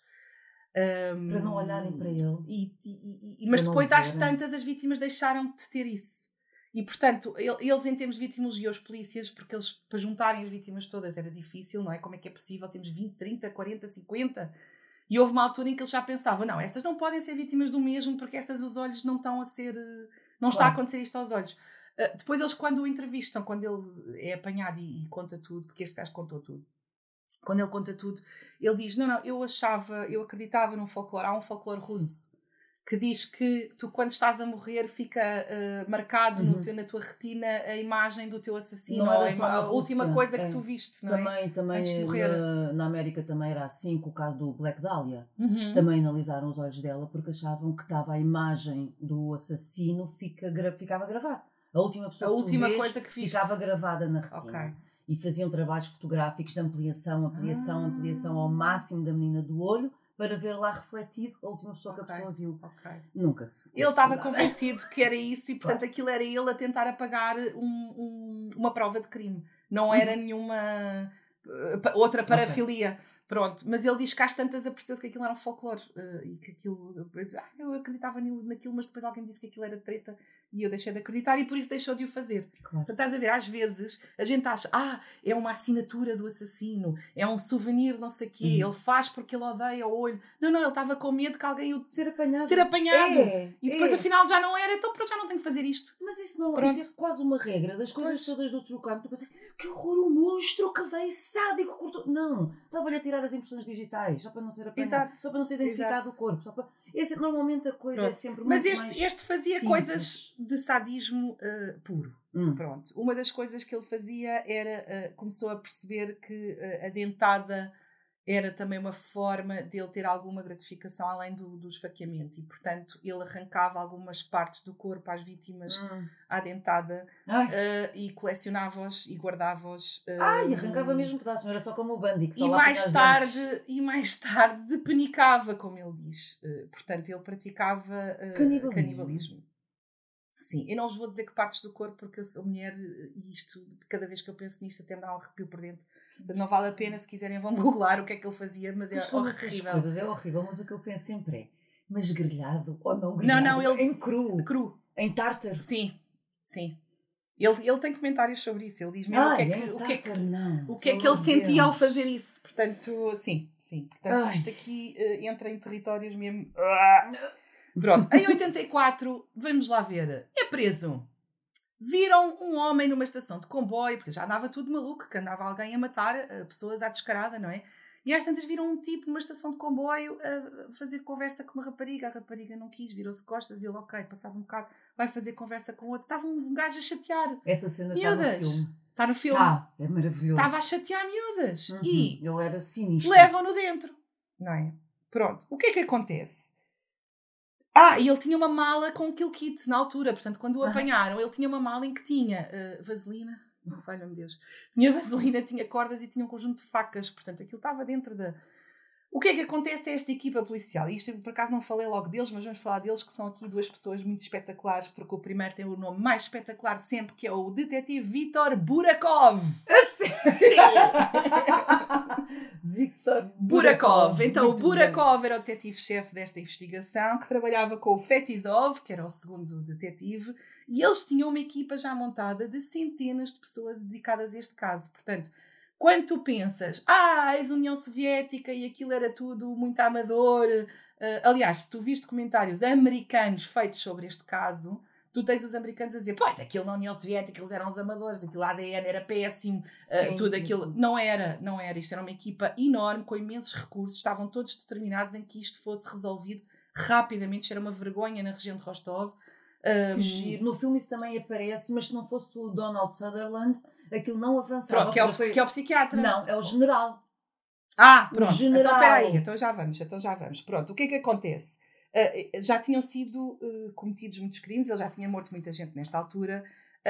Um, para não olharem para ele. E, e, e, mas depois, às tantas, as vítimas deixaram de ter isso. E, portanto, eles, em termos de vitimologia, os polícias, porque eles, para juntarem as vítimas todas, era difícil, não é? Como é que é possível? Temos vinte, trinta, quarenta, cinquenta. E houve uma altura em que eles já pensavam, não, estas não podem ser vítimas do mesmo, porque estas, os olhos não estão a ser... Não está claro. a acontecer isto aos olhos. Uh, depois, eles, quando o entrevistam, quando ele é apanhado e, e conta tudo, porque este gajo contou tudo, quando ele conta tudo, ele diz, não, não, eu achava, eu acreditava num folclore, há um folclore russo, que diz que tu, quando estás a morrer, fica uh, marcado uhum. no teu, na tua retina a imagem do teu assassino, não ou era só a, a Rússia, última coisa é. que tu viste, não também, é? Também, antes de morrer. Na, na América também era assim, com o caso do Black Dahlia. Uhum. Também analisaram os olhos dela porque achavam que estava a imagem do assassino, fica, gra, ficava gravada. A última pessoa a que última tu vês, coisa que viste. ficava gravada na retina. Okay. E faziam trabalhos fotográficos de ampliação, ampliação, ah. ampliação ao máximo da menina do olho, para ver lá refletido a última pessoa okay. que a pessoa viu. Okay. Nunca se... Ele estava convencido que era isso e, portanto, claro. aquilo era ele a tentar apagar um, um, uma prova de crime. Não era uhum. nenhuma uh, outra parafilia. Okay. Pronto. Mas ele diz que às tantas apercebeu-se que aquilo era um folclore. Uh, e que aquilo... Ah, eu acreditava naquilo, mas depois alguém disse que aquilo era treta e eu deixei de acreditar e por isso deixou de o fazer. Claro. Portanto, estás a ver, às vezes a gente acha, ah, é uma assinatura do assassino, é um souvenir não sei o quê, uhum. ele faz porque ele odeia o olho. Não, não, ele estava com medo que alguém o... Ser apanhado. Ser apanhado. É, e depois é. afinal já não era, então pronto, já não tenho que fazer isto. Mas isso não isso é quase uma regra das coisas pois. todas do true crime. Tu pensas, que horror, o monstro que veio sádico, cortou. Não, estava-lhe a tirar as impressões digitais, só para não ser apanhado, Exato. só para não ser identificado Exato. o corpo. Só para... Esse, normalmente a coisa pronto. é sempre Mas muito este, mais este fazia simples. coisas de sadismo uh, puro. Hum. Pronto. Uma das coisas que ele fazia era, uh, começou a perceber que uh, a dentada era também uma forma de ele ter alguma gratificação além do, do esfaqueamento e, portanto, ele arrancava algumas partes do corpo às vítimas hum. à dentada uh, e colecionava-os e guardava-os. Uh, Ai, arrancava mesmo pedaços, não era só como o Bundy, que só e lá mais tarde E mais tarde depenicava, como ele diz. Uh, portanto, ele praticava uh, canibalismo. canibalismo. Sim, eu não vos vou dizer que partes do corpo, porque eu sou mulher e isto, cada vez que eu penso nisto, até me dá um arrepio por dentro. Não vale a pena, se quiserem vão googlar o que é que ele fazia, mas, mas é horrível. Coisas, é horrível, mas o que eu penso sempre é, mas grelhado ou não grelhado? Não, não, ele... Em cru? Cru. Em tártaro? Sim, sim. Ele, ele tem comentários sobre isso, ele diz mesmo Ai, o que é que, é o que, é que, não, o que, é que ele sentia ao fazer isso. Portanto, sim, sim. Portanto, Ai. isto aqui uh, entra em territórios mesmo... Pronto, em oitenta e quatro, vamos lá ver, é preso. Viram um homem numa estação de comboio, porque já andava tudo maluco, que andava alguém a matar uh, pessoas à descarada, não é? E às tantas viram um tipo numa estação de comboio a fazer conversa com uma rapariga. A rapariga não quis, virou-se costas e ele, ok, passava um bocado, vai fazer conversa com outro. Estava um gajo a chatear. Essa cena está no filme. Está no filme. Ah, é maravilhoso. Estava a chatear miúdas. Uhum. E ele era sinistro. Levam-no dentro, não é? Pronto, o que é que acontece? Ah, e ele tinha uma mala com kill kit na altura, portanto, quando o apanharam, ele tinha uma mala em que tinha uh, vaselina, não, valha-me Deus, tinha vaselina, tinha cordas e tinha um conjunto de facas, portanto, aquilo estava dentro da... O que é que acontece a esta equipa policial? E isto, por acaso, não falei logo deles, mas vamos falar deles, que são aqui duas pessoas muito espetaculares, porque o primeiro tem o nome mais espetacular de sempre, que é o detetive Viktor Burakov. A sério? Viktor Burakov. Então, o Muito Burakov bem. era o detetive-chefe desta investigação, que trabalhava com o Fetisov, que era o segundo detetive, e eles tinham uma equipa já montada de centenas de pessoas dedicadas a este caso. Portanto, quando tu pensas, ah, és União Soviética e aquilo era tudo muito amador. Uh, aliás, se tu viste comentários americanos feitos sobre este caso, tu tens os americanos a dizer, pois, aquilo na União Soviética, eles eram os amadores, aquilo A D N era péssimo, uh, Sim. tudo aquilo. Não era, não era. Isto era uma equipa enorme, com imensos recursos, estavam todos determinados em que isto fosse resolvido rapidamente. Isto era uma vergonha na região de Rostov. Que giro. No filme isso também aparece, mas se não fosse o Donald Sutherland, aquilo não avançava. Pronto, que é, o, Foi... que é o psiquiatra. Não, é o general. Ah, pronto. O general. Então, espera aí. Então já vamos, então já vamos. Pronto, o que é que acontece? Uh, já tinham sido uh, cometidos muitos crimes, ele já tinha morto muita gente nesta altura.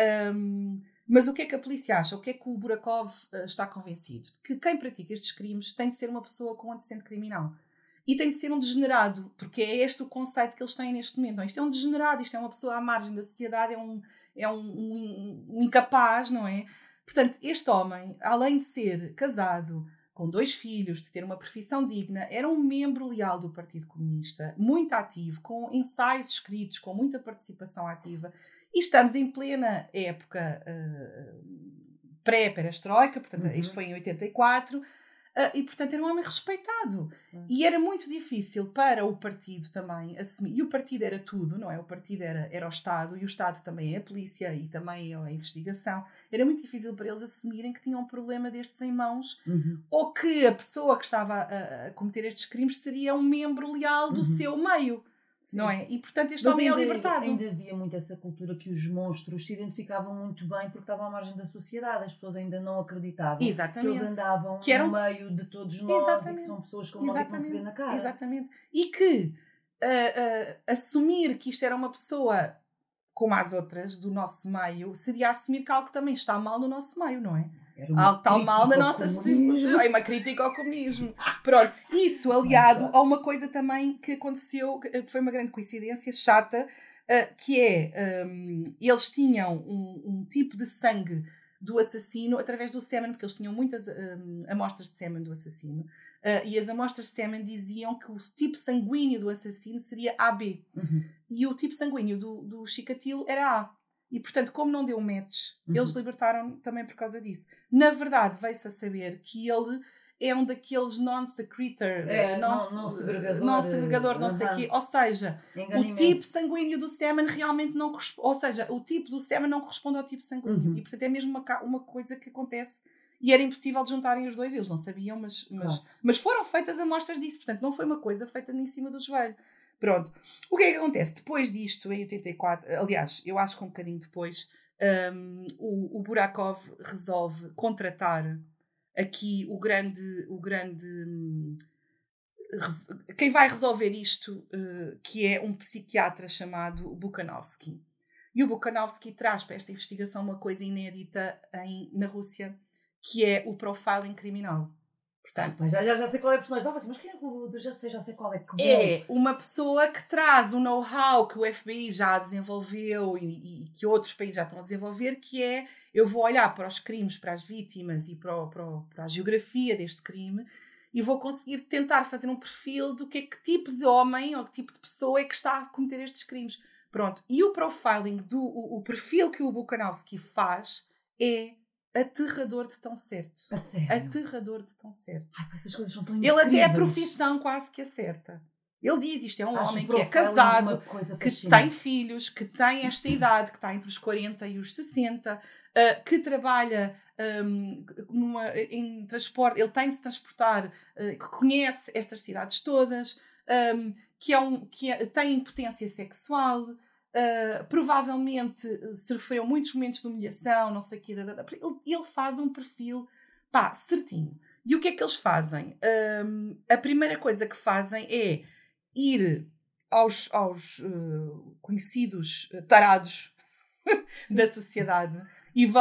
Um, mas o que é que a polícia acha? O que é que o Burakov uh, está convencido? Que quem pratica estes crimes tem de ser uma pessoa com antecedente criminal. E tem de ser um degenerado, porque é este o conceito que eles têm neste momento. Não, isto é um degenerado, isto é uma pessoa à margem da sociedade, é um, é um, um, um incapaz, não é? Portanto, este homem, além de ser casado, com dois filhos, de ter uma profissão digna, era um membro leal do Partido Comunista, muito ativo, com ensaios escritos, com muita participação ativa. E estamos em plena época uh, pré-perestroika, portanto, uhum. Isto foi em oitenta e quatro, Uh, e, portanto, era um homem respeitado. Uhum. E era muito difícil para o partido também assumir. E o partido era tudo, não é? O partido era, era o Estado, e o Estado também é a polícia, e também é a investigação. Era muito difícil para eles assumirem que tinham um problema destes em mãos, uhum. ou que a pessoa que estava a, a cometer estes crimes seria um membro leal do uhum. seu meio. Sim. Não é? E, portanto, este Mas homem ainda, é libertado. Ainda havia muito essa cultura que os monstros se identificavam muito bem porque estavam à margem da sociedade. As pessoas ainda não acreditavam. Exatamente. Que eles andavam que eram... no meio de todos nós. Exatamente. E que são pessoas como nós e que não se vê na cara. Exatamente. E que uh, uh, assumir que isto era uma pessoa como as outras do nosso meio seria assumir que algo também está mal no nosso meio, não é? Há tal mal na nossa civilização. É uma crítica ao comunismo. Pronto. Isso aliado a uma coisa também que aconteceu, que foi uma grande coincidência chata, uh, que é, um, eles tinham um, um tipo de sangue do assassino através do sêmen, porque eles tinham muitas um, amostras de sêmen do assassino, uh, e as amostras de sêmen diziam que o tipo sanguíneo do assassino seria A B. Uhum. E o tipo sanguíneo do, do Chikatilo era A. E, portanto, como não deu match, uhum. eles libertaram também por causa disso. Na verdade, veio-se a saber que ele é um daqueles non-secretor, é, non-segregador, non non não sei o quê. Ou seja, o tipo sanguíneo do sêmen realmente não corresponde. Ou seja, o tipo do sêmen não corresponde ao tipo sanguíneo. Uhum. E, portanto, é mesmo uma, uma coisa que acontece. E era impossível de juntarem os dois. Eles não sabiam, mas, mas, claro. mas foram feitas amostras disso. Portanto, não foi uma coisa feita em cima do joelho. Pronto. O que é que acontece? Depois disto, em oitenta e quatro, aliás, eu acho que um bocadinho depois, um, o, o Burakov resolve contratar aqui o grande... O grande um, quem vai resolver isto, uh, que é um psiquiatra chamado Bukhanovsky. E o Bukhanovsky traz para esta investigação uma coisa inédita em, na Rússia, que é o profiling criminal. Portanto, já, já, já sei qual é a personagem. Não, mas quem é o já sei, já sei qual é. Que é uma pessoa que traz o know-how que o F B I já desenvolveu e, e que outros países já estão a desenvolver, que é, eu vou olhar para os crimes, para as vítimas e para, o, para, o, para a geografia deste crime e vou conseguir tentar fazer um perfil do que é que tipo de homem ou que tipo de pessoa é que está a cometer estes crimes. Pronto. E o profiling, do, o, o perfil que o Bukhanovsky faz é aterrador de tão certo. A sério? Aterrador de tão certo. Ai, essas coisas são tão Ele incríveis. até a profissão quase que acerta. Ele diz, isto é um Acho homem que é casado, que fascinante. tem filhos, que tem esta idade, que está entre os quarenta e os sessenta, uh, que trabalha um, numa, em transporte, ele tem de se transportar, uh, que conhece estas cidades todas, um, que, é um, que é, tem impotência sexual, Uh, provavelmente sofreu muitos momentos de humilhação, não sei o quê. Da, da, da. Ele, ele faz um perfil, pá, certinho. E o que é que eles fazem? Um, a primeira coisa que fazem é ir aos, aos uh, conhecidos tarados da sociedade e vão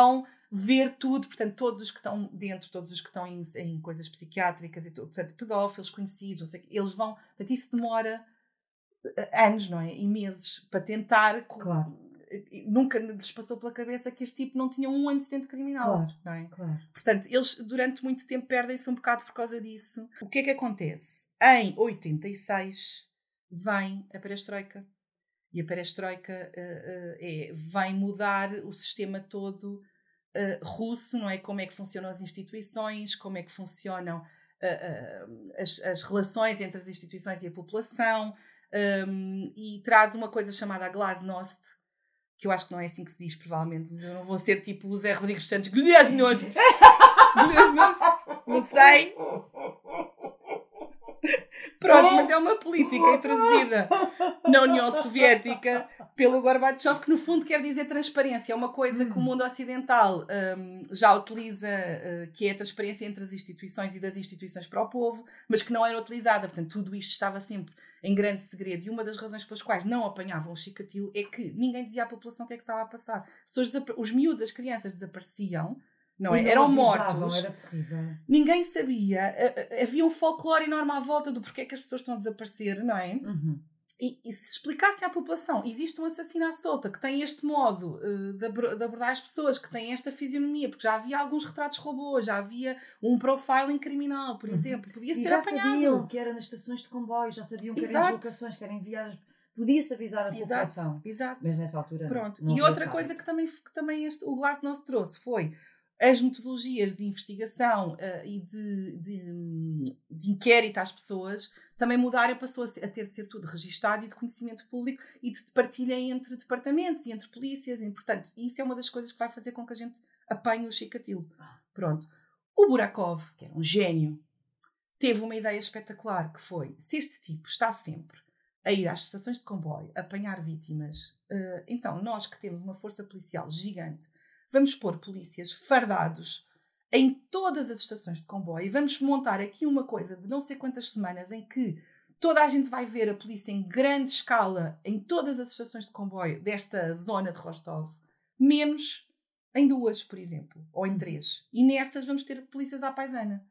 ver tudo, portanto, todos os que estão dentro, todos os que estão em, em coisas psiquiátricas, e tudo, portanto, pedófilos conhecidos, não sei, eles vão, portanto, isso demora anos, não é? E meses para tentar. Claro. Nunca lhes passou pela cabeça que este tipo não tinha um antecedente criminal. Claro, não é? Claro. Portanto, eles durante muito tempo perdem-se um bocado por causa disso. O que é que acontece? Em oitenta e seis vem a perestroika. E a perestroika uh, uh, é, vem mudar o sistema todo uh, russo, não é? Como é que funcionam as instituições, como é que funcionam uh, uh, as, as relações entre as instituições e a população, um, e traz uma coisa chamada a glasnost, que eu acho que não é assim que se diz, provavelmente, mas eu não vou ser tipo o Zé Rodrigues Santos, glasnost, glasnost, não sei. Pronto, mas é uma política introduzida na União Soviética pelo Gorbachev, que no fundo quer dizer transparência. É uma coisa que o mundo ocidental um, já utiliza, uh, que é a transparência entre as instituições e das instituições para o povo, mas que não era utilizada. Portanto, tudo isto estava sempre em grande segredo. E uma das razões pelas quais não apanhavam o Chikatilo é que ninguém dizia à população o que é que estava a passar. Pessoas desapa- os miúdos, as crianças desapareciam. Não é? não Eram avisavam, mortos. Era terrível. Ninguém sabia. Havia um folclore enorme à volta do porquê que as pessoas estão a desaparecer, não é? Uhum. E, e se explicasse à população, existe um assassino à solta que tem este modo uh, de, abor- de abordar as pessoas, que tem esta fisionomia, porque já havia alguns retratos robôs, já havia um profiling criminal, por Uhum. exemplo, podia E ser já apanhado. sabiam que era nas estações de comboio, já sabiam que era em Exato. deslocações, que era em viagens. Podia-se avisar a Exato, população. exato. Mas nessa altura Pronto. não, não E havia outra esse coisa hábito. que também, que também este, o Glasnost trouxe foi as metodologias de investigação uh, e de, de, de inquérito às pessoas também mudaram, passou a, ser, a ter de ser tudo registado e de conhecimento público e de partilha entre departamentos e entre polícias. E, portanto, isso é uma das coisas que vai fazer com que a gente apanhe o Chikatilo. Pronto. O Burakov, que era um gênio, teve uma ideia espetacular, que foi, se este tipo está sempre a ir às estações de comboio, a apanhar vítimas, uh, então nós que temos uma força policial gigante, vamos pôr polícias fardados em todas as estações de comboio e vamos montar aqui uma coisa de não sei quantas semanas em que toda a gente vai ver a polícia em grande escala em todas as estações de comboio desta zona de Rostov, menos em duas, por exemplo, ou em três. E nessas vamos ter polícias à paisana.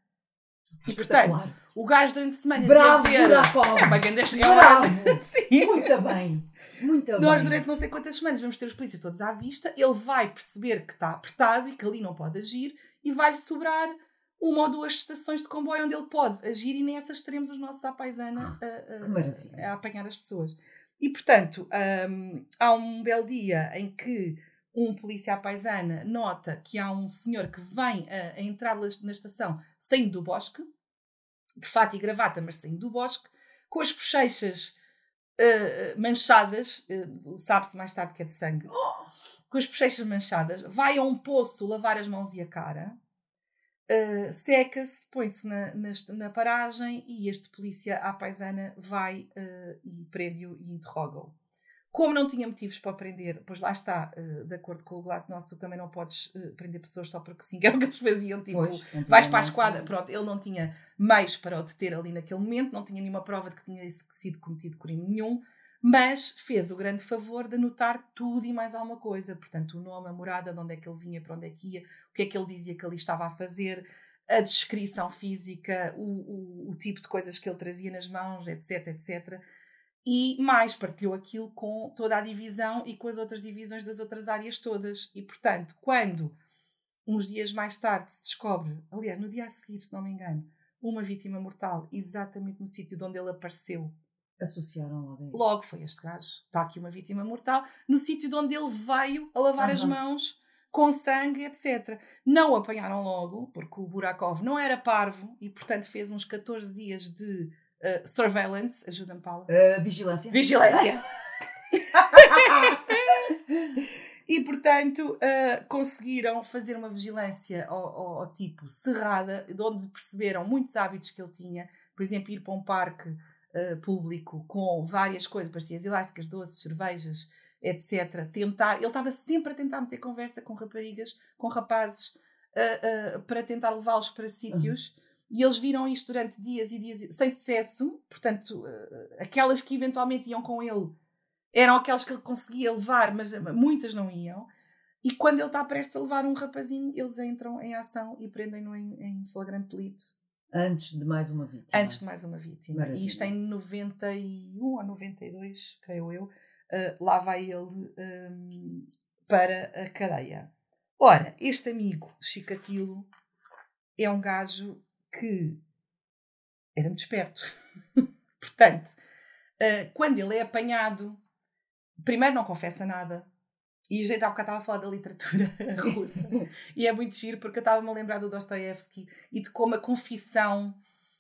E, portanto, o gajo durante semanas Bravo, ia ver... Burakov! É uma grande Bravo! Sim. Muito bem! Muito Nós, bem. durante não sei quantas semanas, vamos ter os polícias todos à vista. Ele vai perceber que está apertado e que ali não pode agir e vai-lhe sobrar uma ou duas estações de comboio onde ele pode agir e nessas teremos os nossos à paisana a, a, a apanhar as pessoas. E, portanto, um, há um belo dia em que um polícia à paisana nota que há um senhor que vem a, a entrar na estação saindo do bosque, de fato e gravata, mas saindo do bosque, com as bochechas Uh, manchadas, uh, sabe-se mais tarde que é de sangue, com as bochechas manchadas, vai a um poço lavar as mãos e a cara, uh, seca-se, põe-se na, na, na paragem e este polícia à paisana vai uh, e prende-o e interroga-o. Como não tinha motivos para prender, pois lá está, uh, de acordo com o Glasnost, tu também não podes uh, prender pessoas só porque sim, que era o que eles faziam, tipo, Pois, vais para a esquadra, pronto, ele não tinha meios para o deter ali naquele momento, não tinha nenhuma prova de que tinha sido cometido crime nenhum, mas fez o grande favor de anotar tudo e mais alguma coisa, portanto, o nome, a morada, de onde é que ele vinha, para onde é que ia, o que é que ele dizia que ali estava a fazer, a descrição física, o, o, o tipo de coisas que ele trazia nas mãos, etc, etcétera. E mais, partilhou aquilo com toda a divisão e com as outras divisões das outras áreas todas. E, portanto, quando, uns dias mais tarde, se descobre, aliás, no dia a seguir, se não me engano, uma vítima mortal, exatamente no sítio de onde ele apareceu. Associaram logo. Logo foi este gajo. Está aqui uma vítima mortal, no sítio de onde ele veio a lavar uhum. as mãos com sangue, etcétera. Não o apanharam logo, porque o Burakov não era parvo e, portanto, fez uns catorze dias de Uh, surveillance, ajuda-me, Paula. Uh, vigilância. Vigilância. E, portanto, uh, conseguiram fazer uma vigilância ao, ao, ao tipo cerrada, de onde perceberam muitos hábitos que ele tinha. Por exemplo, ir para um parque uh, público com várias coisas, pastilhas elásticas, doces, cervejas, etcétera. Tentar, ele estava sempre a tentar meter conversa com raparigas, com rapazes, uh, uh, para tentar levá-los para sítios. Uhum. E eles viram isto durante dias e dias sem sucesso. Portanto, aquelas que eventualmente iam com ele eram aquelas que ele conseguia levar, mas muitas não iam. E quando ele está prestes a levar um rapazinho, eles entram em ação e prendem-no em, em flagrante delito. Antes de mais uma vítima. Antes de mais uma vítima. Maravilha. E isto em noventa e um ou noventa e dois, creio eu, uh, lá vai ele um, para a cadeia. Ora, este amigo, Chikatilo, é um gajo que era muito esperto. Portanto, uh, quando ele é apanhado, primeiro não confessa nada. E a gente há bocado estava a falar da literatura russa. E é muito giro, porque eu estava-me a lembrar do Dostoiévski e de como a confissão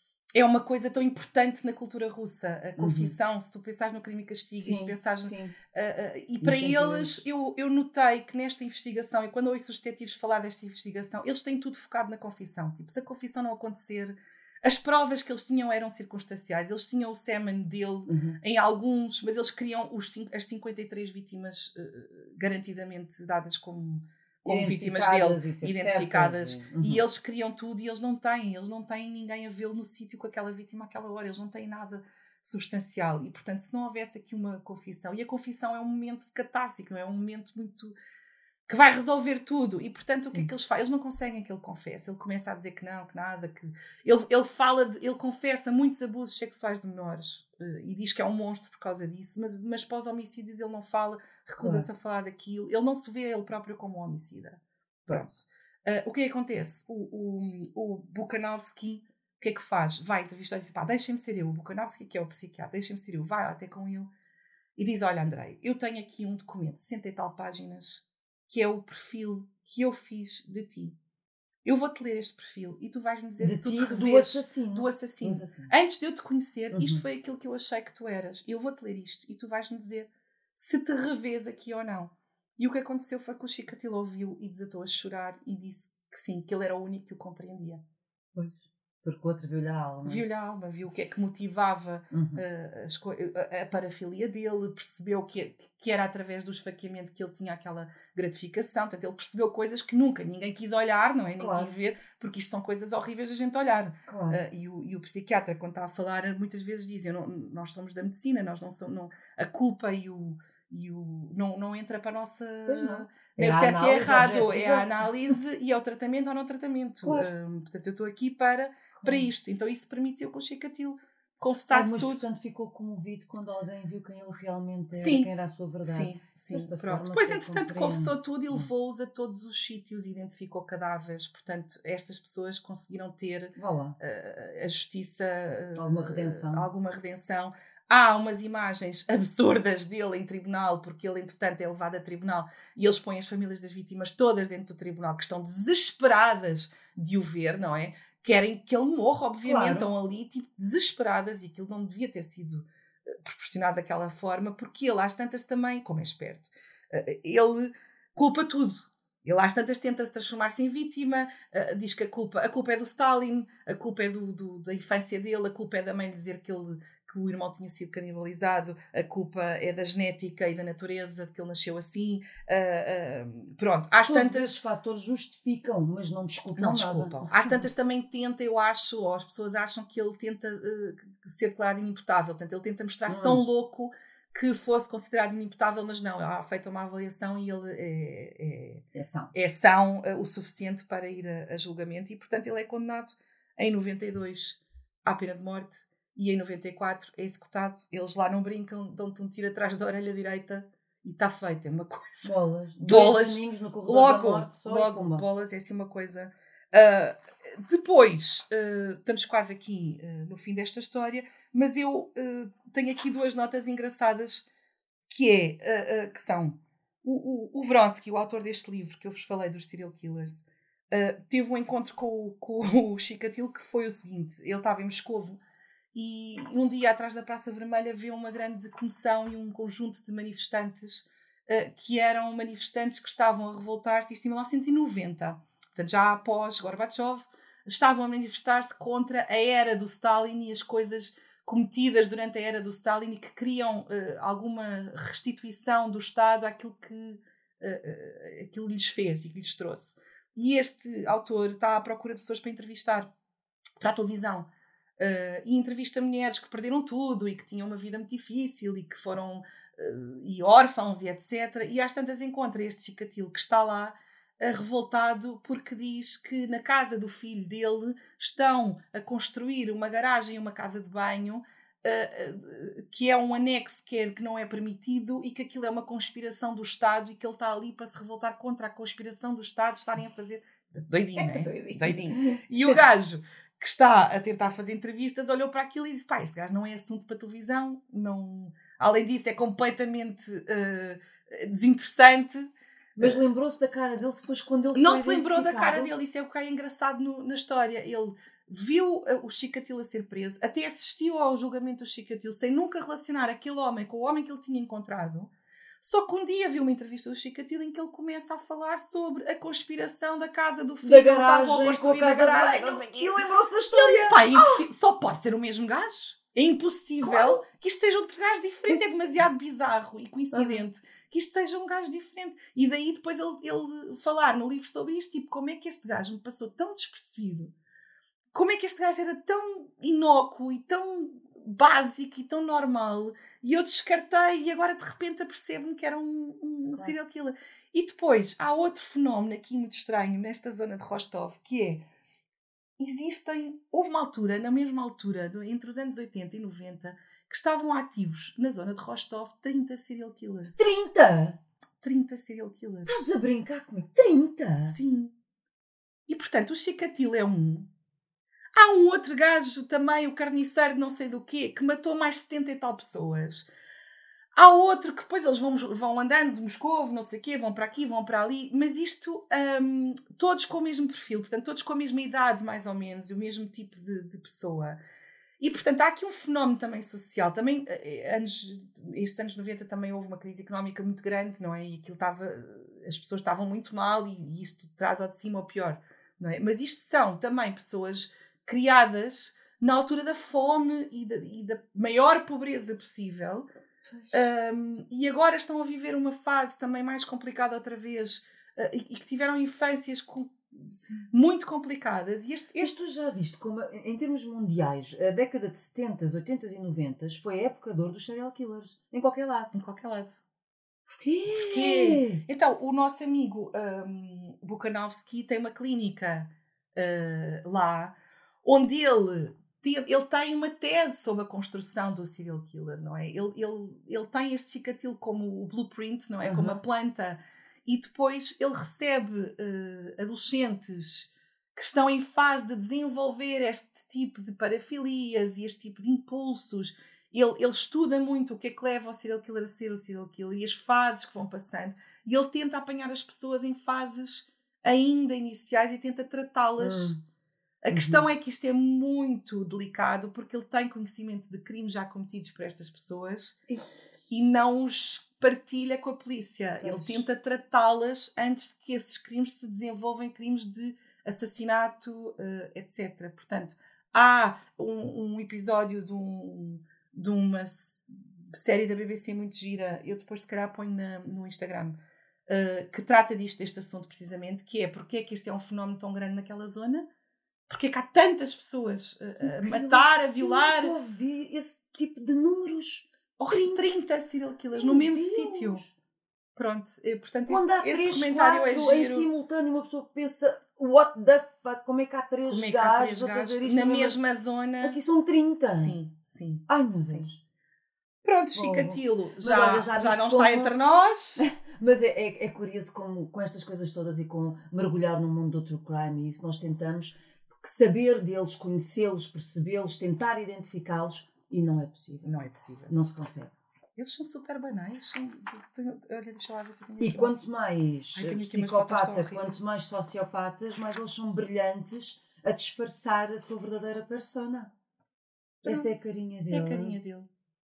é uma coisa tão importante na cultura russa. A confissão, uhum. se tu pensares no Crime e Castigo, sim, e se pensares... Sim. Uh, uh, e para eles, eu, eu notei que nesta investigação, e quando eu ouço os detetives falar desta investigação, eles têm tudo focado na confissão. Tipo, se a confissão não acontecer... As provas que eles tinham eram circunstanciais. Eles tinham o semen dele uhum. em alguns, mas eles queriam os, as cinquenta e três vítimas uh, garantidamente dadas como, como vítimas dele, identificadas. Certas, uhum. E eles queriam tudo e eles não têm. Eles não têm ninguém a vê-lo no sítio com aquela vítima àquela hora. Eles não têm nada substancial. E, portanto, se não houvesse aqui uma confissão... E a confissão é um momento de catarse, não é um momento muito... que vai resolver tudo. E, portanto, sim. o que é que eles fazem? Eles não conseguem que ele confesse. Ele começa a dizer que não, que nada, que... Ele, ele fala, de, ele confessa muitos abusos sexuais de menores uh, e diz que é um monstro por causa disso, mas, mas pós homicídios ele não fala, recusa-se claro. a falar daquilo. Ele não se vê ele próprio como um homicida. Pronto. Uh, o que é que acontece? O, o, o Bukanovski, o que é que faz? Vai entrevistar e diz, pá, deixem-me ser eu. O Bukanovski, que é o psiquiatra, deixem-me ser eu. Vai até com ele e diz, olha, Andrei, eu tenho aqui um documento de sessenta e tal páginas que é o perfil que eu fiz de ti. Eu vou-te ler este perfil e tu vais-me dizer de se tu ti, te revês do assassino. do assassino. Do assassino. Antes de eu te conhecer, uhum. isto foi aquilo que eu achei que tu eras. Eu vou-te ler isto e tu vais-me dizer se te revês aqui ou não. E o que aconteceu foi que o Chikatilo ouviu e desatou a chorar e disse que sim, que ele era o único que o compreendia. Pois. Porque o outro viu-lhe a alma. Viu-lhe a alma, viu o que é que motivava uhum. uh, as co- a, a parafilia dele, percebeu que, que era através do esfaqueamento que ele tinha aquela gratificação. Portanto, ele percebeu coisas que nunca ninguém quis olhar, não é? Nem claro. quis ver, porque isto são coisas horríveis a gente olhar. Claro. Uh, e, o, e o psiquiatra, quando está a falar, muitas vezes diz: eu não, nós somos da medicina, nós não somos, não, a culpa e o. E o, não, não entra para a nossa... Pois não. É, é certo e é errado. Objetiva. É a análise e é o tratamento ou não tratamento. Claro. Um, portanto, eu estou aqui para... para isto. Então isso permitiu que o Chikatilo confessasse ah, mas, tudo. Portanto, ficou comovido quando alguém viu quem ele realmente era, sim. quem era a sua verdade. Sim, sim. Pronto. Depois, entretanto, confessou tudo e levou-os a todos os sítios, identificou cadáveres. Portanto, estas pessoas conseguiram ter uh, a justiça... Uh, alguma redenção. Uh, alguma redenção. Há umas imagens absurdas dele em tribunal, porque ele, entretanto, é levado a tribunal e eles põem as famílias das vítimas todas dentro do tribunal, que estão desesperadas de o ver, não é? Querem que ele morra, obviamente, claro. Estão ali tipo, desesperadas e aquilo não devia ter sido proporcionado daquela forma, porque ele às tantas também, como é esperto, ele culpa tudo. Ele às tantas tenta transformar-se em vítima, diz que a culpa, a culpa é do Stalin, a culpa é do, do, da infância dele, a culpa é da mãe dizer que, ele, que o irmão tinha sido canibalizado, a culpa é da genética e da natureza, de que ele nasceu assim. Uh, uh, pronto, às Todos tantas... esses fatores justificam, mas não desculpam Não nada. desculpam. Às tantas também tenta, eu acho, ou as pessoas acham que ele tenta uh, ser declarado inimputável. Portanto, ele tenta mostrar-se hum. tão louco que fosse considerado inimputável, mas não, há feita uma avaliação e ele é, é, é são, é são uh, o suficiente para ir a, a julgamento e, portanto, ele é condenado em noventa e dois à pena de morte e em noventa e quatro é executado. Eles lá não brincam, dão-te um tiro atrás da orelha direita e está feito, é uma coisa... Bolas. Bolas. Dois no corredor logo, da morte, só logo, bolas, é assim uma coisa... Uh, depois, uh, estamos quase aqui uh, no fim desta história, mas eu uh, tenho aqui duas notas engraçadas que, é, uh, uh, que são o, o, o Vronsky, o autor deste livro que eu vos falei dos serial killers, uh, teve um encontro com, com o Chikatilo que foi o seguinte: ele estava em Moscovo e um dia atrás da Praça Vermelha viu uma grande comoção e um conjunto de manifestantes uh, que eram manifestantes que estavam a revoltar-se, isto em mil novecentos e noventa. Portanto, já após Gorbachev, estavam a manifestar-se contra a era do Stalin e as coisas cometidas durante a era do Stalin e que queriam uh, alguma restituição do Estado àquilo que uh, uh, aquilo lhes fez e que lhes trouxe. E este autor está à procura de pessoas para entrevistar para a televisão. Uh, e entrevista mulheres que perderam tudo e que tinham uma vida muito difícil e que foram uh, e órfãos e etcétera. E às tantas encontra este Chikatilo que está lá uh, revoltado porque diz que na casa do filho dele estão a construir uma garagem e uma casa de banho uh, uh, que é um anexo que, é, que não é permitido e que aquilo é uma conspiração do Estado e que ele está ali para se revoltar contra a conspiração do Estado estarem a fazer... Doidinho, não é? Doidinho. Doidinho. E o gajo que está a tentar fazer entrevistas olhou para aquilo e disse, pá, este gajo não é assunto para televisão, não... além disso é completamente uh, desinteressante. Mas lembrou-se da cara dele depois quando ele não foi se lembrou da cara dele, isso é o que é engraçado no, na história. Ele viu uh, o Chikatilo a ser preso, até assistiu ao julgamento do Chikatilo sem nunca relacionar aquele homem com o homem que ele tinha encontrado. Só que um dia viu uma entrevista do Chikatilo em que ele começa a falar sobre a conspiração da casa do filho. Da garagem, com a casa garagem, de banho. E lembrou-se da história. Disse, pá, é impossi- só pode ser o mesmo gajo. É impossível Claro. que isto seja outro gajo diferente. É demasiado bizarro e coincidente uhum. que isto seja um gajo diferente. E daí depois ele, ele falar no livro sobre isto, tipo, como é que este gajo me passou tão despercebido? Como é que este gajo era tão inócuo e tão básico e tão normal e eu descartei e agora de repente apercebo-me que era um, um claro. serial killer. E depois há outro fenómeno aqui muito estranho nesta zona de Rostov, que é, existem, houve uma altura, na mesma altura, entre os anos oitenta e noventa, que estavam ativos na zona de Rostov trinta serial killers. trinta? trinta serial killers. Estás a brincar comigo? trinta? Sim. E portanto o Chikatilo é um. Há um outro gajo também, o carniceiro de não sei do quê, que matou mais setenta e tal pessoas. Há outro que depois eles vão, vão andando de Moscovo, não sei o quê, vão para aqui, vão para ali. Mas isto, um, todos com o mesmo perfil. Portanto, todos com a mesma idade, mais ou menos. E o mesmo tipo de, de pessoa. E, portanto, há aqui um fenómeno também social. Também, anos, estes anos noventa também houve uma crise económica muito grande, não é? E aquilo estava... As pessoas estavam muito mal e, e isto traz ao de cima ao pior, não é? Mas isto são também pessoas... criadas na altura da fome e da, e da maior pobreza possível um, e agora estão a viver uma fase também mais complicada outra vez uh, e, e que tiveram infâncias com, muito complicadas. E este, este... Mas tu já viste como, em termos mundiais, a década de setenta, oitenta e noventa foi a época de ouro dos serial killers, em qualquer lado. Em qualquer lado. Porquê? Porquê? Então, o nosso amigo um, Bukhanovsky tem uma clínica uh, lá onde ele, ele tem uma tese sobre a construção do serial killer, não é? Ele, ele, ele tem este Chikatilo como o blueprint, não é? Uhum. Como a planta. E depois ele recebe uh, adolescentes que estão em fase de desenvolver este tipo de parafilias e este tipo de impulsos. Ele, ele estuda muito o que é que leva o serial killer a ser o serial killer e as fases que vão passando. E ele tenta apanhar as pessoas em fases ainda iniciais e tenta tratá-las. Uhum. A questão uhum. é que isto é muito delicado porque ele tem conhecimento de crimes já cometidos por estas pessoas e, e não os partilha com a polícia. Pois. Ele tenta tratá-las antes de que esses crimes se desenvolvam em crimes de assassinato, uh, etcétera. Portanto, há um, um episódio de, um, de uma série da B B C muito gira, eu depois se calhar ponho na, no Instagram, uh, que trata disto, deste assunto precisamente, que é porque é que este é um fenómeno tão grande naquela zona. Porque é que há tantas pessoas a matar, a violar. Eu nunca ouvi esse tipo de números. trinta serial killers no mesmo sítio. Pronto, portanto, quando esse, há três, esse comentário é giro. Em simultâneo, uma pessoa pensa, what the fuck, como é que há três como é que há gajos três a fazer gajos isto? na mesma zona? Aqui são trinta. Sim, sim. Ai, meu Deus. Pronto, Chikatilo já, olha, já, já não como... está entre nós. Mas é, é, é curioso como com estas coisas todas e com mergulhar no mundo do true crime e isso nós tentamos saber deles, conhecê-los, percebê-los, tentar identificá-los e não é possível. Não é possível. Não se consegue. Eles são super banais. São... Olha, deixa lá ver se eu tenho E quanto mais Ai, psicopata, quanto mais sociopatas, mais eles são brilhantes a disfarçar a sua verdadeira persona. Pronto. Essa é a carinha dele. É a carinha dele.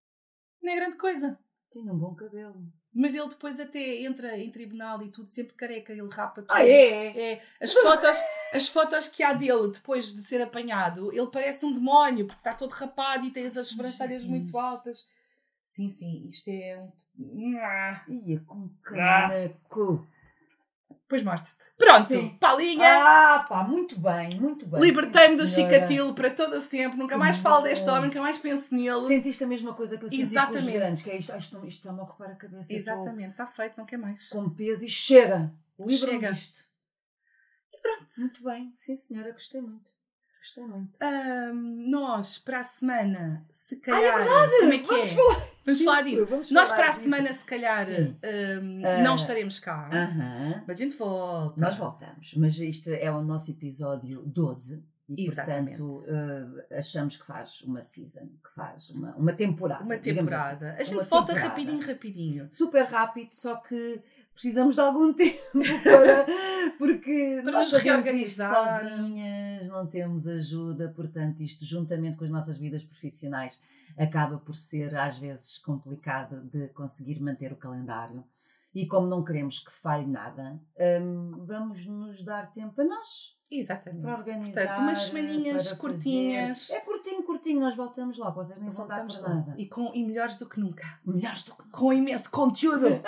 Não é grande coisa. Tem um bom cabelo. Mas ele depois até entra em tribunal e tudo, sempre careca, ele rapa tudo. Ah, é? É. As fotos, as fotos que há dele depois de ser apanhado, ele parece um demónio, porque está todo rapado e tem as sobrancelhas muito altas. Sim, sim, isto é um... Ia com caneco. Depois mostro-te. Pronto, Sim. Paulinha. Ah, pá, muito bem, muito bem. Libertei-me sim, do senhora. Chikatilo para todo o sempre. Nunca Que mais falo bom. deste homem, nunca mais penso nele. Sentiste a mesma coisa que eu senti com os Exatamente. grandes, que é isto, ah, isto, isto está-me a ocupar a cabeça. eu estou Exatamente, está feito, não quer mais. Com peso e chega. Livra-me Chega. disto. E pronto. Muito bem, sim senhora, gostei muito. Gostei muito. Ahm, nós, para a semana, se calhar... Ah, é verdade! Como é que Vamos é? falar Vamos falar disso. Vamos Nós, falar para a disso. semana, se calhar, Sim. ahm, Ah. não estaremos cá. Aham. Mas a gente volta. Nós voltamos, mas isto é o nosso episódio doze e, Exatamente. portanto, eh, achamos que faz uma season, que faz uma, uma temporada. Uma digamos temporada. assim. A gente Uma volta temporada. rapidinho, rapidinho. Super rápido, só que precisamos de algum tempo para, porque Para nós nos fazemos isto reorganizar. sozinhas, não temos ajuda, portanto isto juntamente com as nossas vidas profissionais acaba por ser às vezes complicado de conseguir manter o calendário e como não queremos que falhe nada, hum, vamos nos dar tempo a nós Exatamente. para organizar. Portanto, umas semaninhas para curtinhas. fazer. É curtinho, curtinho, nós voltamos logo, vocês nem vão dar Voltamos por lá. nada. E, com, e melhores do que nunca. Melhores do que nós. Com imenso conteúdo.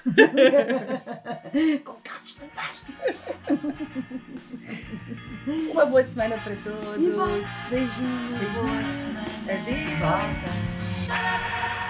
Com casos fantásticos. Uma boa semana para todos. E vá. Beijinhos. Beijinhos. Boa semana. Adeus. Volta.